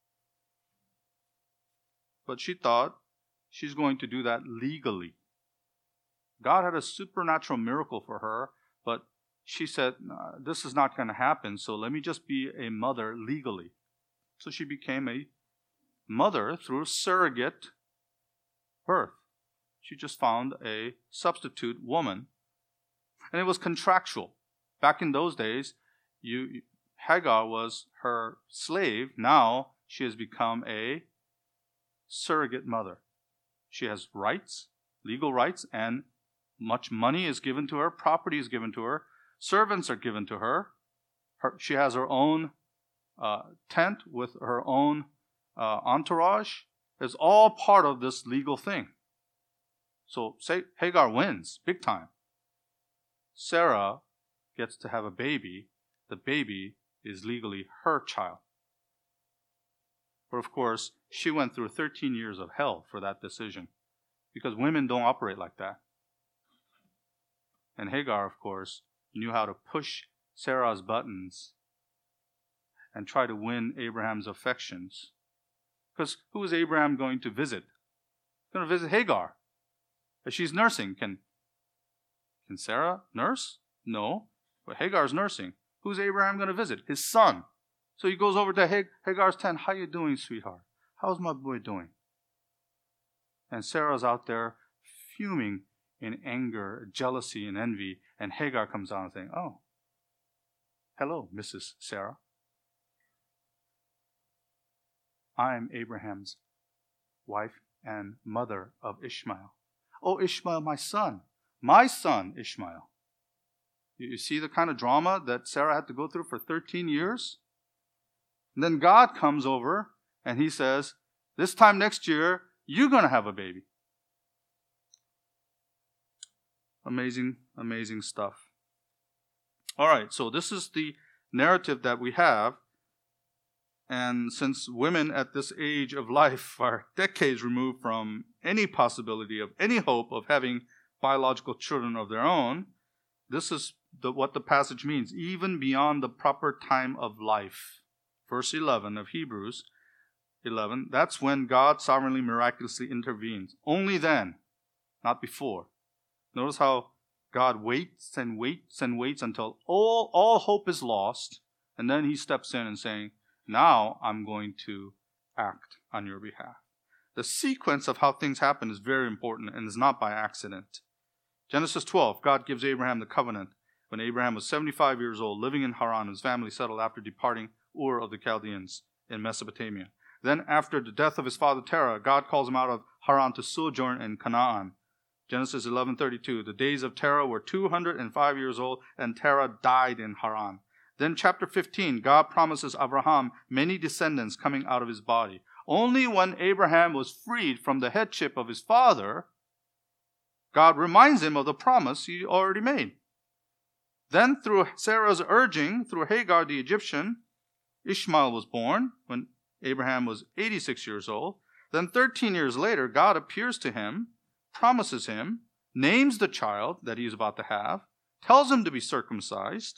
but she thought she's going to do that legally. God had a supernatural miracle for her, but she said, this is not going to happen, so let me just be a mother legally. So she became a mother through surrogate birth. She just found a substitute woman. And it was contractual. Back in those days, Hagar was her slave. Now she has become a surrogate mother. She has rights, legal rights, and much money is given to her, property is given to her, servants are given to her. She has her own tent with her own entourage. It's all part of this legal thing. So say Hagar wins big time. Sarah gets to have a baby. The baby is legally her child. But of course, she went through 13 years of hell for that decision, because women don't operate like that. And Hagar, of course, knew how to push Sarah's buttons and try to win Abraham's affections. Because who is Abraham going to visit? He's going to visit Hagar. But she's nursing. Can Sarah nurse? No. But Hagar's nursing. Who's Abraham going to visit? His son. So he goes over to Hagar's tent. How you doing, sweetheart? How's my boy doing? And Sarah's out there fuming in anger, jealousy, and envy. And Hagar comes out and saying, oh, hello, Mrs. Sarah. I am Abraham's wife and mother of Ishmael. Oh, Ishmael, my son Ishmael. You see the kind of drama that Sarah had to go through for 13 years? And then God comes over and He says, this time next year, you're going to have a baby. Amazing, amazing stuff. All right, so this is the narrative that we have. And since women at this age of life are decades removed from any possibility of any hope of having biological children of their own, this is what the passage means, even beyond the proper time of life. Verse 11 of Hebrews 11, that's when God sovereignly, miraculously intervenes. Only then, not before. Notice how God waits and waits and waits until all hope is lost, and then He steps in and saying, now I'm going to act on your behalf. The sequence of how things happen is very important and is not by accident. Genesis 12, God gives Abraham the covenant when Abraham was 75 years old, living in Haran. His family settled after departing Ur of the Chaldeans in Mesopotamia. Then after the death of his father Terah, God calls him out of Haran to sojourn in Canaan. Genesis 11:32, the days of Terah were 205 years old, and Terah died in Haran. Then chapter 15, God promises Abraham many descendants coming out of his body. Only when Abraham was freed from the headship of his father, God reminds him of the promise He already made. Then through Sarah's urging, through Hagar the Egyptian, Ishmael was born when Abraham was 86 years old. Then 13 years later, God appears to him, promises him, names the child that he's about to have, tells him to be circumcised.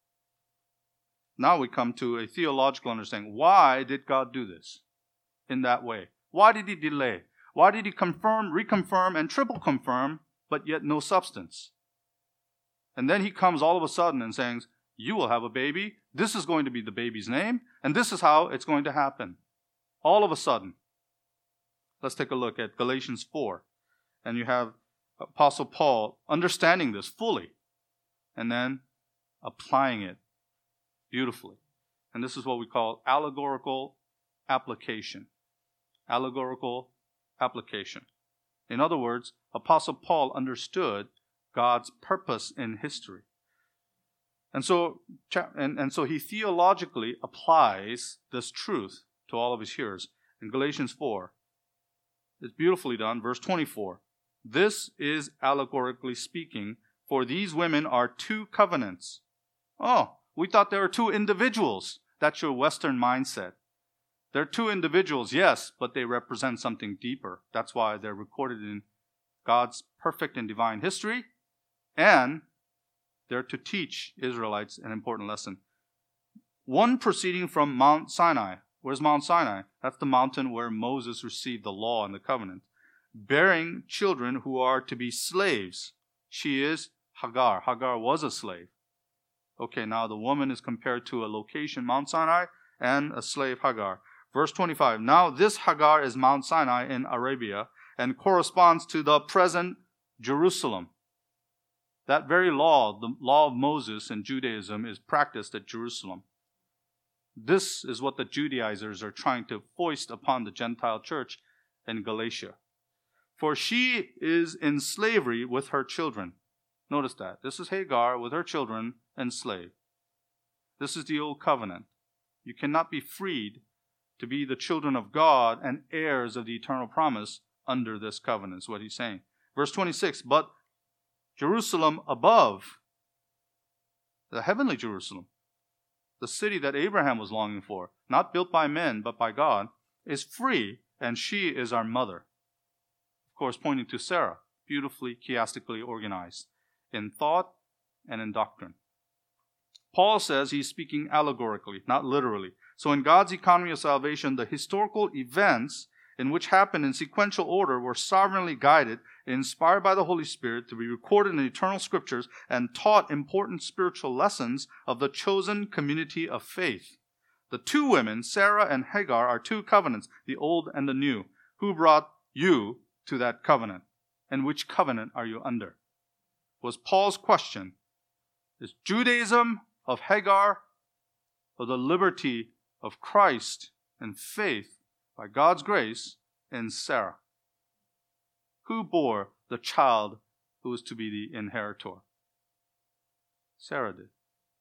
Now we come to a theological understanding. Why did God do this in that way? Why did He delay? Why did He confirm, reconfirm, and triple confirm, but yet no substance? And then He comes all of a sudden and saying, you will have a baby. This is going to be the baby's name, and this is how it's going to happen. All of a sudden. Let's take a look at Galatians 4. And you have Apostle Paul understanding this fully and then applying it beautifully. And this is what we call allegorical application. Allegorical application. In other words, Apostle Paul understood God's purpose in history. And so he theologically applies this truth to all of his hearers. In Galatians 4, it's beautifully done. Verse 24. This is allegorically speaking, for these women are two covenants. Oh, we thought there were two individuals. That's your Western mindset. They're two individuals, yes, but they represent something deeper. That's why they're recorded in God's perfect and divine history, and they're to teach Israelites an important lesson. One proceeding from Mount Sinai. Where's Mount Sinai? That's the mountain where Moses received the law and the covenant. Bearing children who are to be slaves. She is Hagar. Hagar was a slave. Okay, now the woman is compared to a location, Mount Sinai, and a slave, Hagar. Verse 25. Now this Hagar is Mount Sinai in Arabia and corresponds to the present Jerusalem. That very law, the law of Moses in Judaism, is practiced at Jerusalem. This is what the Judaizers are trying to foist upon the Gentile church in Galatia. For she is in slavery with her children. Notice that. This is Hagar with her children enslaved. This is the old covenant. You cannot be freed to be the children of God and heirs of the eternal promise under this covenant, is what he's saying. Verse 26, but Jerusalem above, the heavenly Jerusalem, the city that Abraham was longing for, not built by men, but by God, is free, and she is our mother. Of course, pointing to Sarah, beautifully, chiastically organized in thought and in doctrine. Paul says he's speaking allegorically, not literally. So in God's economy of salvation, the historical events in which happened in sequential order were sovereignly guided, inspired by the Holy Spirit to be recorded in the eternal scriptures and taught important spiritual lessons of the chosen community of faith. The two women, Sarah and Hagar, are two covenants, the old and the new. Who brought you to that covenant? And which covenant are you under? Was Paul's question. Is Judaism of Hagar or the liberty of Christ and faith by God's grace in Sarah? Who bore the child who was to be the inheritor? Sarah did.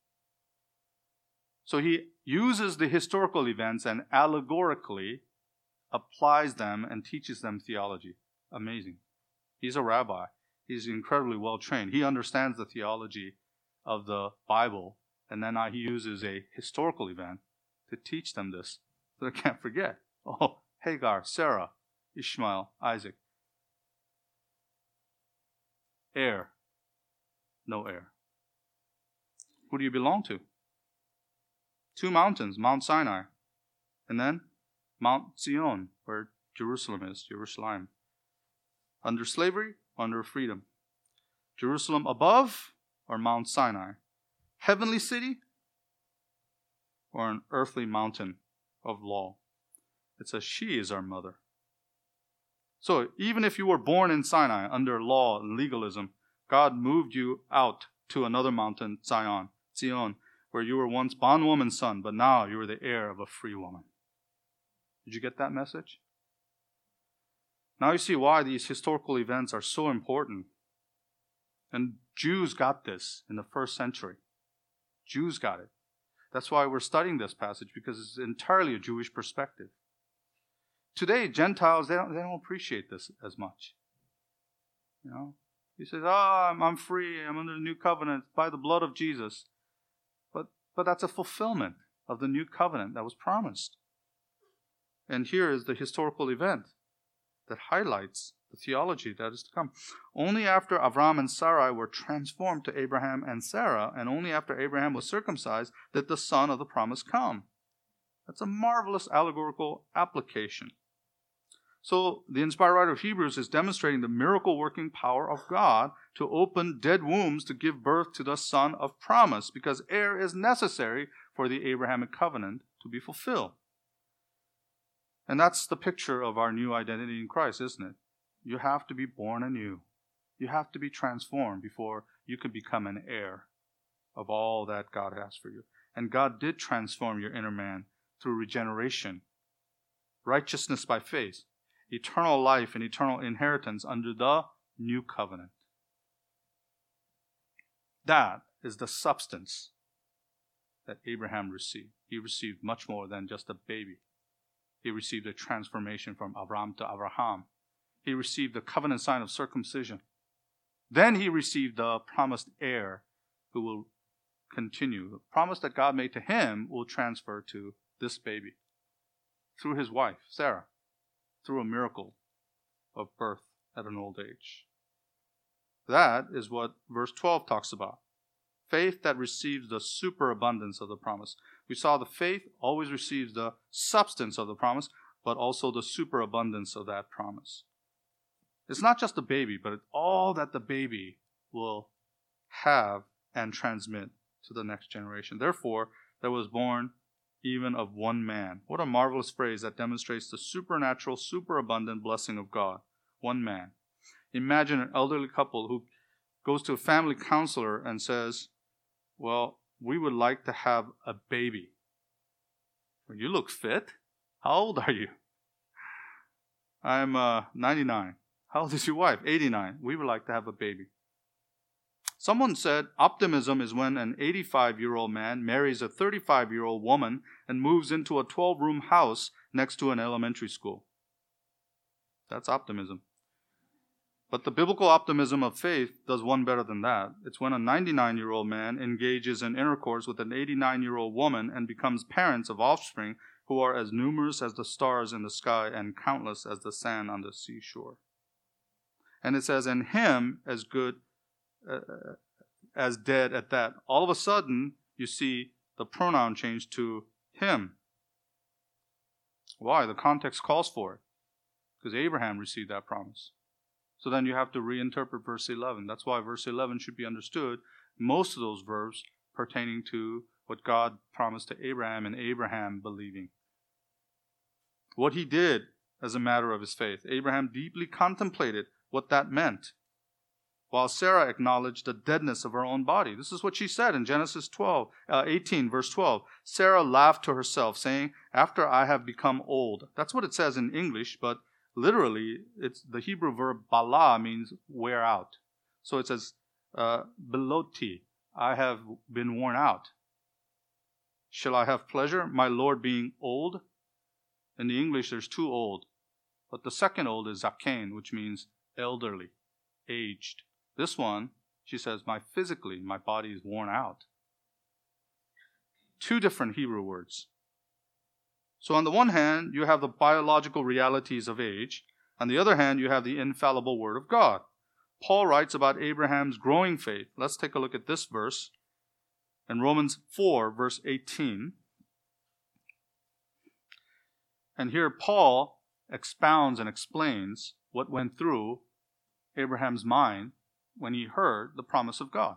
So he uses the historical events and allegorically applies them and teaches them theology. Amazing. He's a rabbi. He's incredibly well trained. He understands the theology of the Bible, and then he uses a historical event to teach them this so they can't forget. Oh, Hagar, Sarah, Ishmael, Isaac. Heir, no heir. Who do you belong to? Two mountains, Mount Sinai, and then Mount Zion, where Jerusalem is, Jerusalem. Under slavery, under freedom. Jerusalem above, or Mount Sinai? Heavenly city, or an earthly mountain of law? It says she is our mother. So even if you were born in Sinai under law and legalism, God moved you out to another mountain, Zion, where you were once bondwoman's son, but now you are the heir of a free woman. Did you get that message? Now you see why these historical events are so important. And Jews got this in the first century. Jews got it. That's why we're studying this passage, because it's entirely a Jewish perspective. Today, Gentiles, they don't appreciate this as much. You know, he says, I'm free, I'm under the new covenant by the blood of Jesus. But that's a fulfillment of the new covenant that was promised. And here is the historical event that highlights the theology that is to come. Only after Avram and Sarai were transformed to Abraham and Sarah, and only after Abraham was circumcised, did the son of the promise come. That's a marvelous allegorical application. So the inspired writer of Hebrews is demonstrating the miracle-working power of God to open dead wombs to give birth to the son of promise, because heir is necessary for the Abrahamic covenant to be fulfilled. And that's the picture of our new identity in Christ, isn't it? You have to be born anew. You have to be transformed before you can become an heir of all that God has for you. And God did transform your inner man through regeneration, righteousness by faith, eternal life and eternal inheritance under the new covenant. That is the substance that Abraham received. He received much more than just a baby. He received a transformation from Abraham to Abraham. He received the covenant sign of circumcision. Then he received the promised heir who will continue. The promise that God made to him will transfer to this baby. through his wife, Sarah, through a miracle of birth at an old age. That is what verse 12 talks about. Faith that receives the superabundance of the promise. We saw the faith always receives the substance of the promise, but also the superabundance of that promise. It's not just the baby, but it's all that the baby will have and transmit to the next generation. Therefore, there was born even of one man. What a marvelous phrase that demonstrates the supernatural, superabundant blessing of God. One man. Imagine an elderly couple who goes to a family counselor and says, well, we would like to have a baby. Well, you look fit. How old are you? I'm 99. How old is your wife? 89. We would like to have a baby. Someone said optimism is when an 85-year-old man marries a 35-year-old woman and moves into a 12-room house next to an elementary school. That's optimism. But the biblical optimism of faith does one better than that. It's when a 99-year-old man engages in intercourse with an 89-year-old woman and becomes parents of offspring who are as numerous as the stars in the sky and countless as the sand on the seashore. And it says, and him as good as dead at that. All of a sudden, you see the pronoun change to him. Why? The context calls for it. Because Abraham received that promise. So then you have to reinterpret verse 11. That's why verse 11 should be understood. Most of those verbs pertaining to what God promised to Abraham and Abraham believing. What he did as a matter of his faith. Abraham deeply contemplated what that meant, while Sarah acknowledged the deadness of her own body. This is what she said in Genesis 18, verse 12. Sarah laughed to herself, saying, after I have become old. That's what it says in English, but literally, it's the Hebrew verb bala means wear out. So it says, beloti, I have been worn out. Shall I have pleasure, my Lord being old? In the English, there's two old. But the second old is zaken, which means elderly, aged. This one, she says, my body is worn out. Two different Hebrew words. So on the one hand, you have the biological realities of age. On the other hand, you have the infallible Word of God. Paul writes about Abraham's growing faith. Let's take a look at this verse in Romans 4, verse 18. And here Paul expounds and explains what went through Abraham's mind when he heard the promise of God.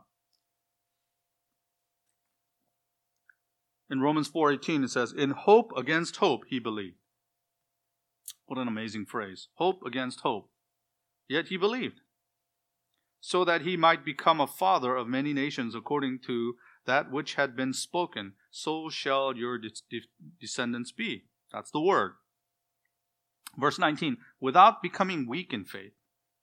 In Romans 4:18 it says, in hope against hope he believed. What an amazing phrase. Hope against hope. Yet he believed. So that he might become a father of many nations according to that which had been spoken. So shall your descendants be. That's the word. Verse 19. Without becoming weak in faith.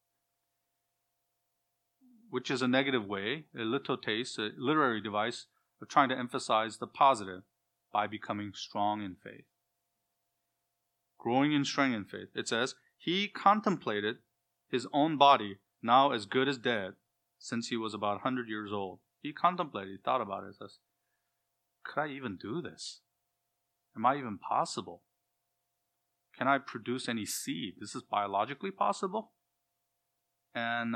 Which is a negative way, a litotes, a literary device of trying to emphasize the positive by becoming strong in faith. Growing in strength in faith. It says, he contemplated his own body, now as good as dead, since he was about 100 years old. He contemplated, he thought about it. He says, could I even do this? Am I even possible? Can I produce any seed? This is biologically possible? And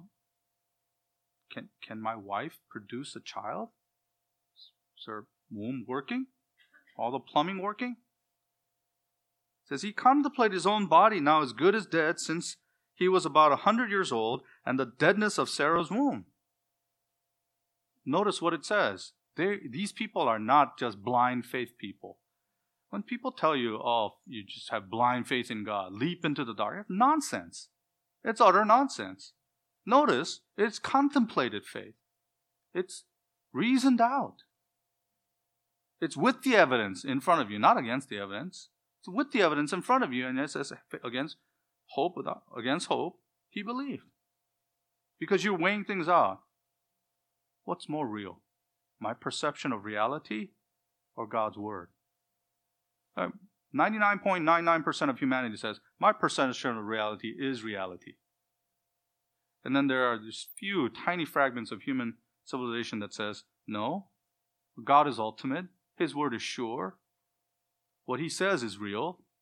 can my wife produce a child? Is her womb working? All the plumbing working? It says he contemplated his own body now as good as dead since he was about 100 years old and the deadness of Sarah's womb. Notice what it says. These people are not just blind faith people. When people tell you, oh, you just have blind faith in God, leap into the dark, it's nonsense. It's utter nonsense. Notice, it's contemplated faith. It's reasoned out. It's with the evidence in front of you, not against the evidence. It's with the evidence in front of you, and it says against hope, he believed. Because you're weighing things out. What's more real? My perception of reality or God's word? 99.99% of humanity says, my perception of reality is reality. And then there are these few tiny fragments of human civilization that says, no, God is ultimate. His word is sure. What he says is real.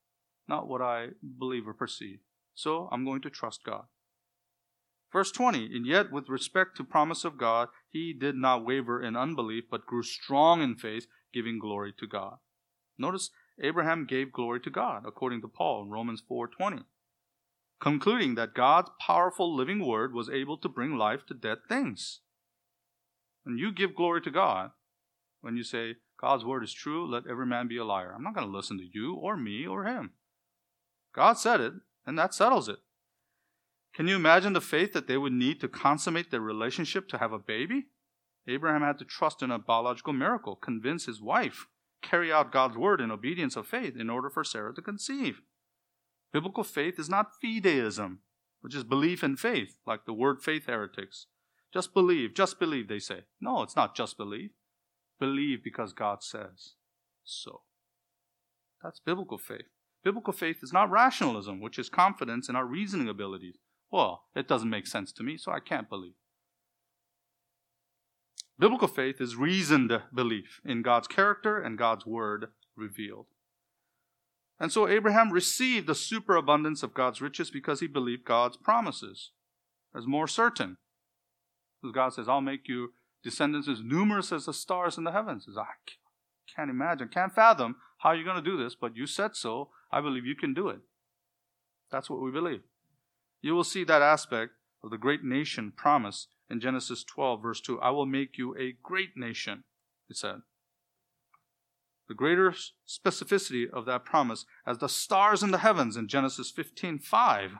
not what I believe or perceive. So I'm going to trust God. Verse 20, and yet with respect to promise of God, he did not waver in unbelief, but grew strong in faith, giving glory to God. Notice Abraham gave glory to God, according to Paul in Romans 4:20, concluding that God's powerful living word was able to bring life to dead things. And you give glory to God when you say, God's word is true, let every man be a liar. I'm not going to listen to you or me or him. God said it, and that settles it. Can you imagine the faith that they would need to consummate their relationship to have a baby? Abraham had to trust in a biological miracle, convince his wife, carry out God's word in obedience of faith in order for Sarah to conceive. Biblical faith is not fideism, which is belief in faith, like the word faith heretics. Just believe, they say. No, it's not just believe. Believe because God says so. That's biblical faith. Biblical faith is not rationalism, which is confidence in our reasoning abilities. Well, it doesn't make sense to me, so I can't believe. Biblical faith is reasoned belief in God's character and God's word revealed. And so Abraham received the superabundance of God's riches because he believed God's promises as more certain. Because God says, I'll make you descendants as numerous as the stars in the heavens. He says, I can't imagine, can't fathom how you're going to do this, but you said so. I believe you can do it. That's what we believe. You will see that aspect of the great nation promise in Genesis 12, verse 2. I will make you a great nation, it said. The greater specificity of that promise as the stars in the heavens in Genesis 15:5.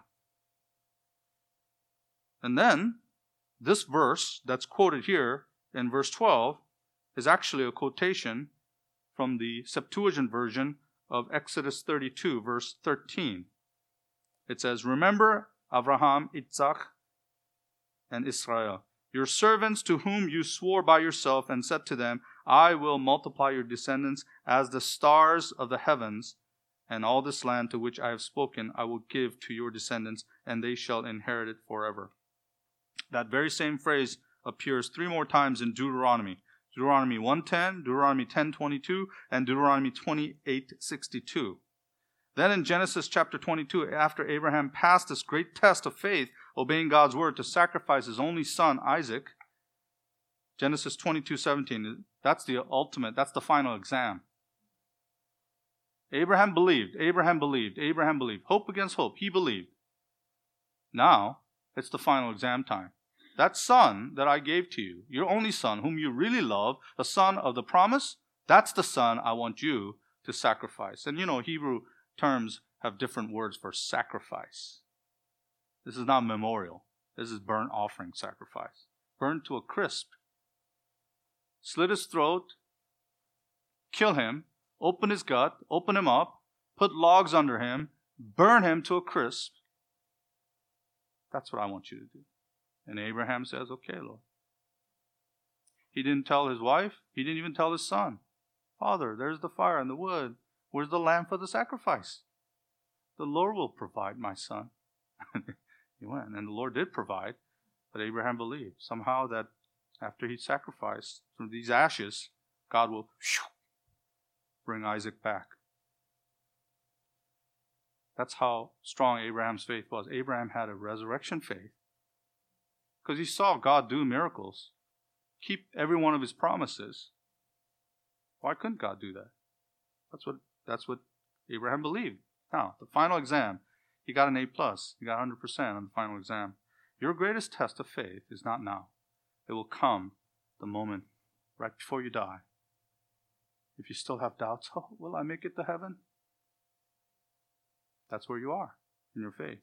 And then, this verse that's quoted here in verse 12 is actually a quotation from the Septuagint version of Exodus 32, verse 13. It says, remember Abraham, Isaac, and Israel, your servants to whom you swore by yourself and said to them, I will multiply your descendants as the stars of the heavens, and all this land to which I have spoken I will give to your descendants, and they shall inherit it forever. That very same phrase appears 3 more times in Deuteronomy. Deuteronomy 1:10, Deuteronomy 10:22, and Deuteronomy 28:62. Then in Genesis chapter 22, after Abraham passed this great test of faith, obeying God's word to sacrifice his only son, Isaac, Genesis 22:17, that's the ultimate, that's the final exam. Abraham believed. Hope against hope. He believed. Now, it's the final exam time. That son that I gave to you, your only son, whom you really love, the son of the promise, that's the son I want you to sacrifice. And Hebrew terms have different words for sacrifice. This is not memorial. This is burnt offering sacrifice. Burned to a crisp. Slit his throat, kill him, open his gut, open him up, put logs under him, burn him to a crisp. That's what I want you to do. And Abraham says, okay, Lord. He didn't tell his wife. He didn't even tell his son. Father, there's the fire and the wood. Where's the lamb for the sacrifice? The Lord will provide, my son. He went, and the Lord did provide, but Abraham believed somehow that after he sacrificed from these ashes, God will bring Isaac back. That's how strong Abraham's faith was. Abraham had a resurrection faith because he saw God do miracles, keep every one of his promises. Why couldn't God do that? That's what Abraham believed. Now, the final exam, he got an A+. He got 100% on the final exam. Your greatest test of faith is not now. It will come the moment right before you die. If you still have doubts, will I make it to heaven? That's where you are in your faith.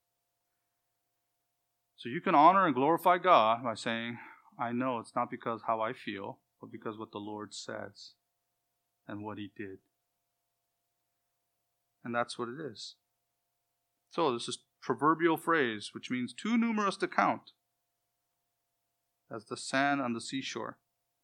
So you can honor and glorify God by saying, I know it's not because how I feel, but because what the Lord says and what He did. And that's what it is. So this is proverbial phrase, which means too numerous to count, as the sand on the seashore.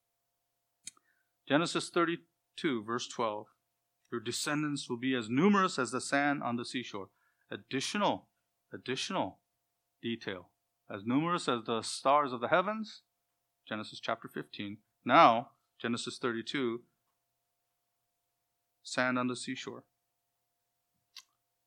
Genesis 32, verse 12. Your descendants will be as numerous as the sand on the seashore. Additional detail. As numerous as the stars of the heavens, Genesis chapter 15. Now, Genesis 32, sand on the seashore.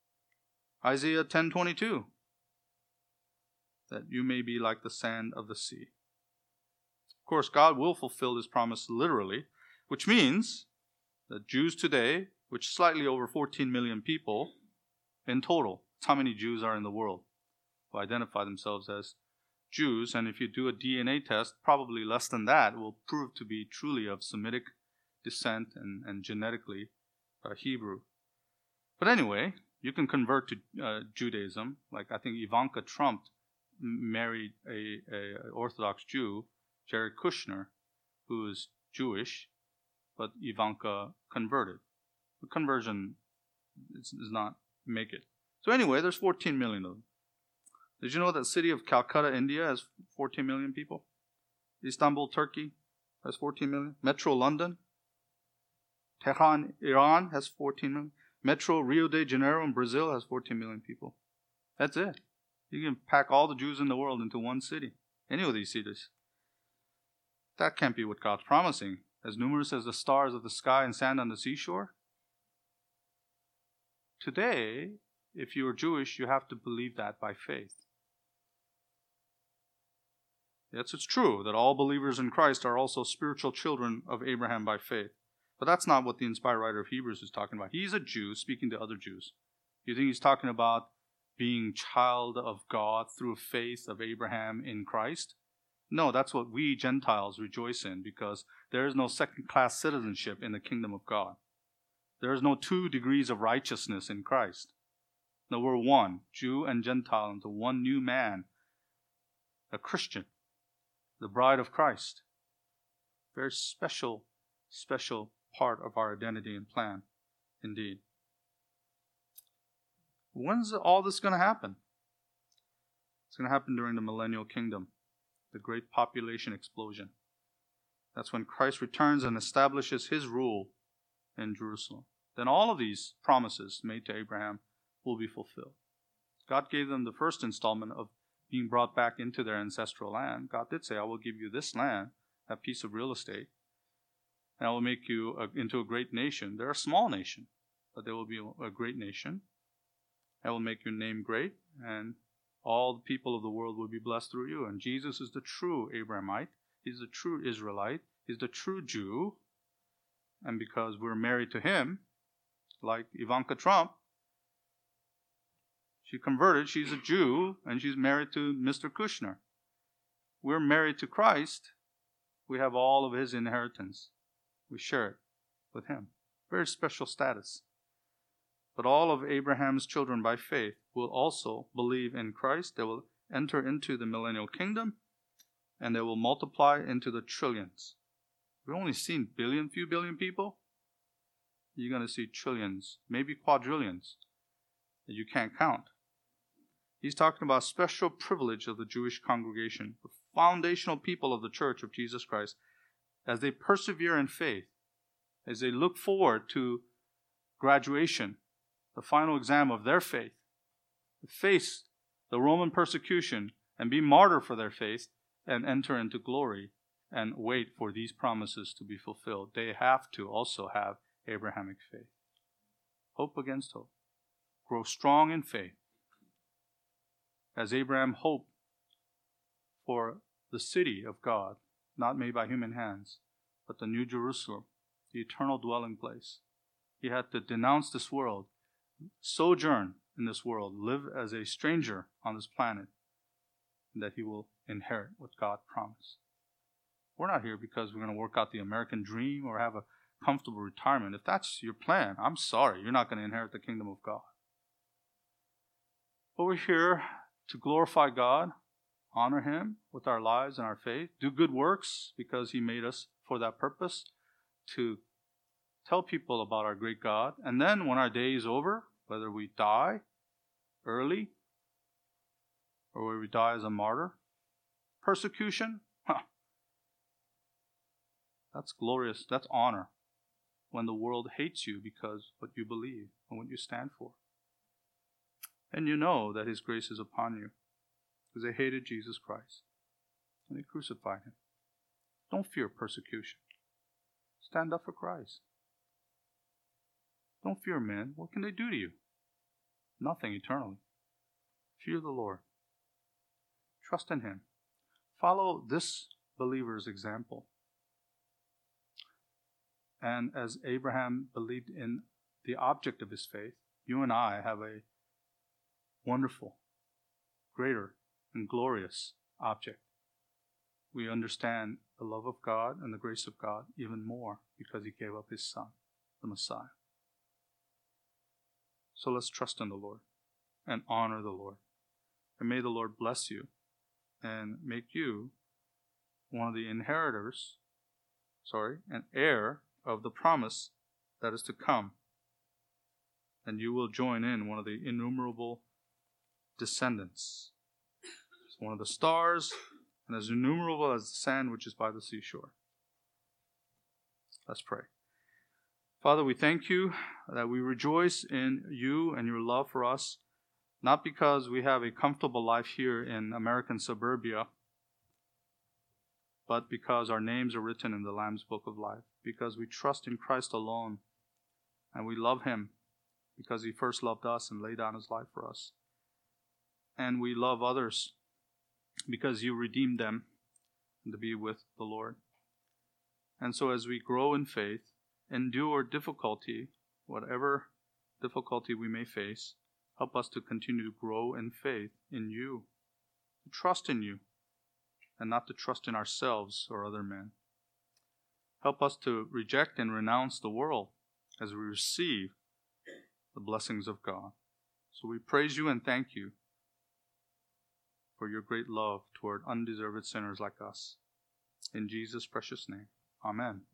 Isaiah 10:22, that you may be like the sand of the sea. Of course, God will fulfill His promise literally, which means that Jews today, which is slightly over 14 million people in total, that's how many Jews are in the world who identify themselves as Jews, and if you do a DNA test, probably less than that will prove to be truly of Semitic descent and genetically Hebrew. But anyway, you can convert to Judaism. Like I think Ivanka Trump married a Orthodox Jew, Jared Kushner, who is Jewish, but Ivanka converted. The conversion does not make it. So anyway, there's 14 million of them. Did you know that the city of Calcutta, India has 14 million people? Istanbul, Turkey has 14 million. Metro London. Tehran, Iran has 14 million. Metro Rio de Janeiro in Brazil has 14 million people. That's it. You can pack all the Jews in the world into one city. Any of these cities. That can't be what God's promising. As numerous as the stars of the sky and sand on the seashore. Today, if you are Jewish, you have to believe that by faith. Yes, it's true that all believers in Christ are also spiritual children of Abraham by faith. But that's not what the inspired writer of Hebrews is talking about. He's a Jew speaking to other Jews. You think he's talking about being child of God through faith of Abraham in Christ? No, that's what we Gentiles rejoice in, because there is no second-class citizenship in the kingdom of God. There is no 2 degrees of righteousness in Christ. No, we're one, Jew and Gentile, into one new man, a Christian, the bride of Christ. Very special part of our identity and plan, indeed. When's all this going to happen? It's going to happen during the millennial kingdom, the great population explosion. That's when Christ returns and establishes His rule in Jerusalem. Then all of these promises made to Abraham will be fulfilled. God gave them the first installment of being brought back into their ancestral land. God did say, I will give you this land, that piece of real estate, and I will make you into a great nation. They're a small nation, but they will be a great nation. I will make your name great, and all the people of the world will be blessed through you. And Jesus is the true Abrahamite. He's the true Israelite. He's the true Jew. And because we're married to Him, like Ivanka Trump, she converted, she's a Jew, and she's married to Mr. Kushner. We're married to Christ. We have all of His inheritance. We share it with Him. Very special status. But all of Abraham's children by faith will also believe in Christ. They will enter into the millennial kingdom, and they will multiply into the trillions. We've only seen few billion people. You're going to see trillions, maybe quadrillions, that you can't count. He's talking about special privilege of the Jewish congregation, the foundational people of the church of Jesus Christ, as they persevere in faith, as they look forward to graduation, the final exam of their faith, face the Roman persecution and be martyred for their faith and enter into glory and wait for these promises to be fulfilled. They have to also have Abrahamic faith. Hope against hope. Grow strong in faith. As Abraham hoped for the city of God, not made by human hands, but the New Jerusalem, the eternal dwelling place. He had to denounce this world, sojourn in this world, live as a stranger on this planet, and that he will inherit what God promised. We're not here because we're going to work out the American dream or have a comfortable retirement. If that's your plan, I'm sorry, you're not going to inherit the kingdom of God. But we're here to glorify God, honor Him with our lives and our faith, do good works because He made us for that purpose, to tell people about our great God. And then when our day is over, whether we die early or whether we die as a martyr, persecution, that's glorious, that's honor. When the world hates you because what you believe and what you stand for. And you know that His grace is upon you because they hated Jesus Christ and they crucified Him. Don't fear persecution. Stand up for Christ. Don't fear men. What can they do to you? nothing eternally. Fear the Lord. Trust in Him. Follow this believer's example. And as Abraham believed in the object of his faith, you and I have a wonderful, greater, and glorious object. We understand the love of God and the grace of God even more because He gave up His Son, the Messiah. So let's trust in the Lord and honor the Lord. And may the Lord bless you and make you one of the an heir of the promise that is to come. And you will join in one of the innumerable descendants. It's one of the stars, and as innumerable as the sand which is by the seashore. Let's pray. Father, we thank you that we rejoice in you and your love for us, not because we have a comfortable life here in American suburbia, but because our names are written in the Lamb's Book of Life, because we trust in Christ alone, and we love Him because He first loved us and laid down His life for us. And we love others because you redeemed them to be with the Lord. And so as we grow in faith, endure difficulty, whatever difficulty we may face, help us to continue to grow in faith in you, to trust in you, and not to trust in ourselves or other men. Help us to reject and renounce the world as we receive the blessings of God. So we praise you and thank you for your great love toward undeserved sinners like us. In Jesus' precious name, amen.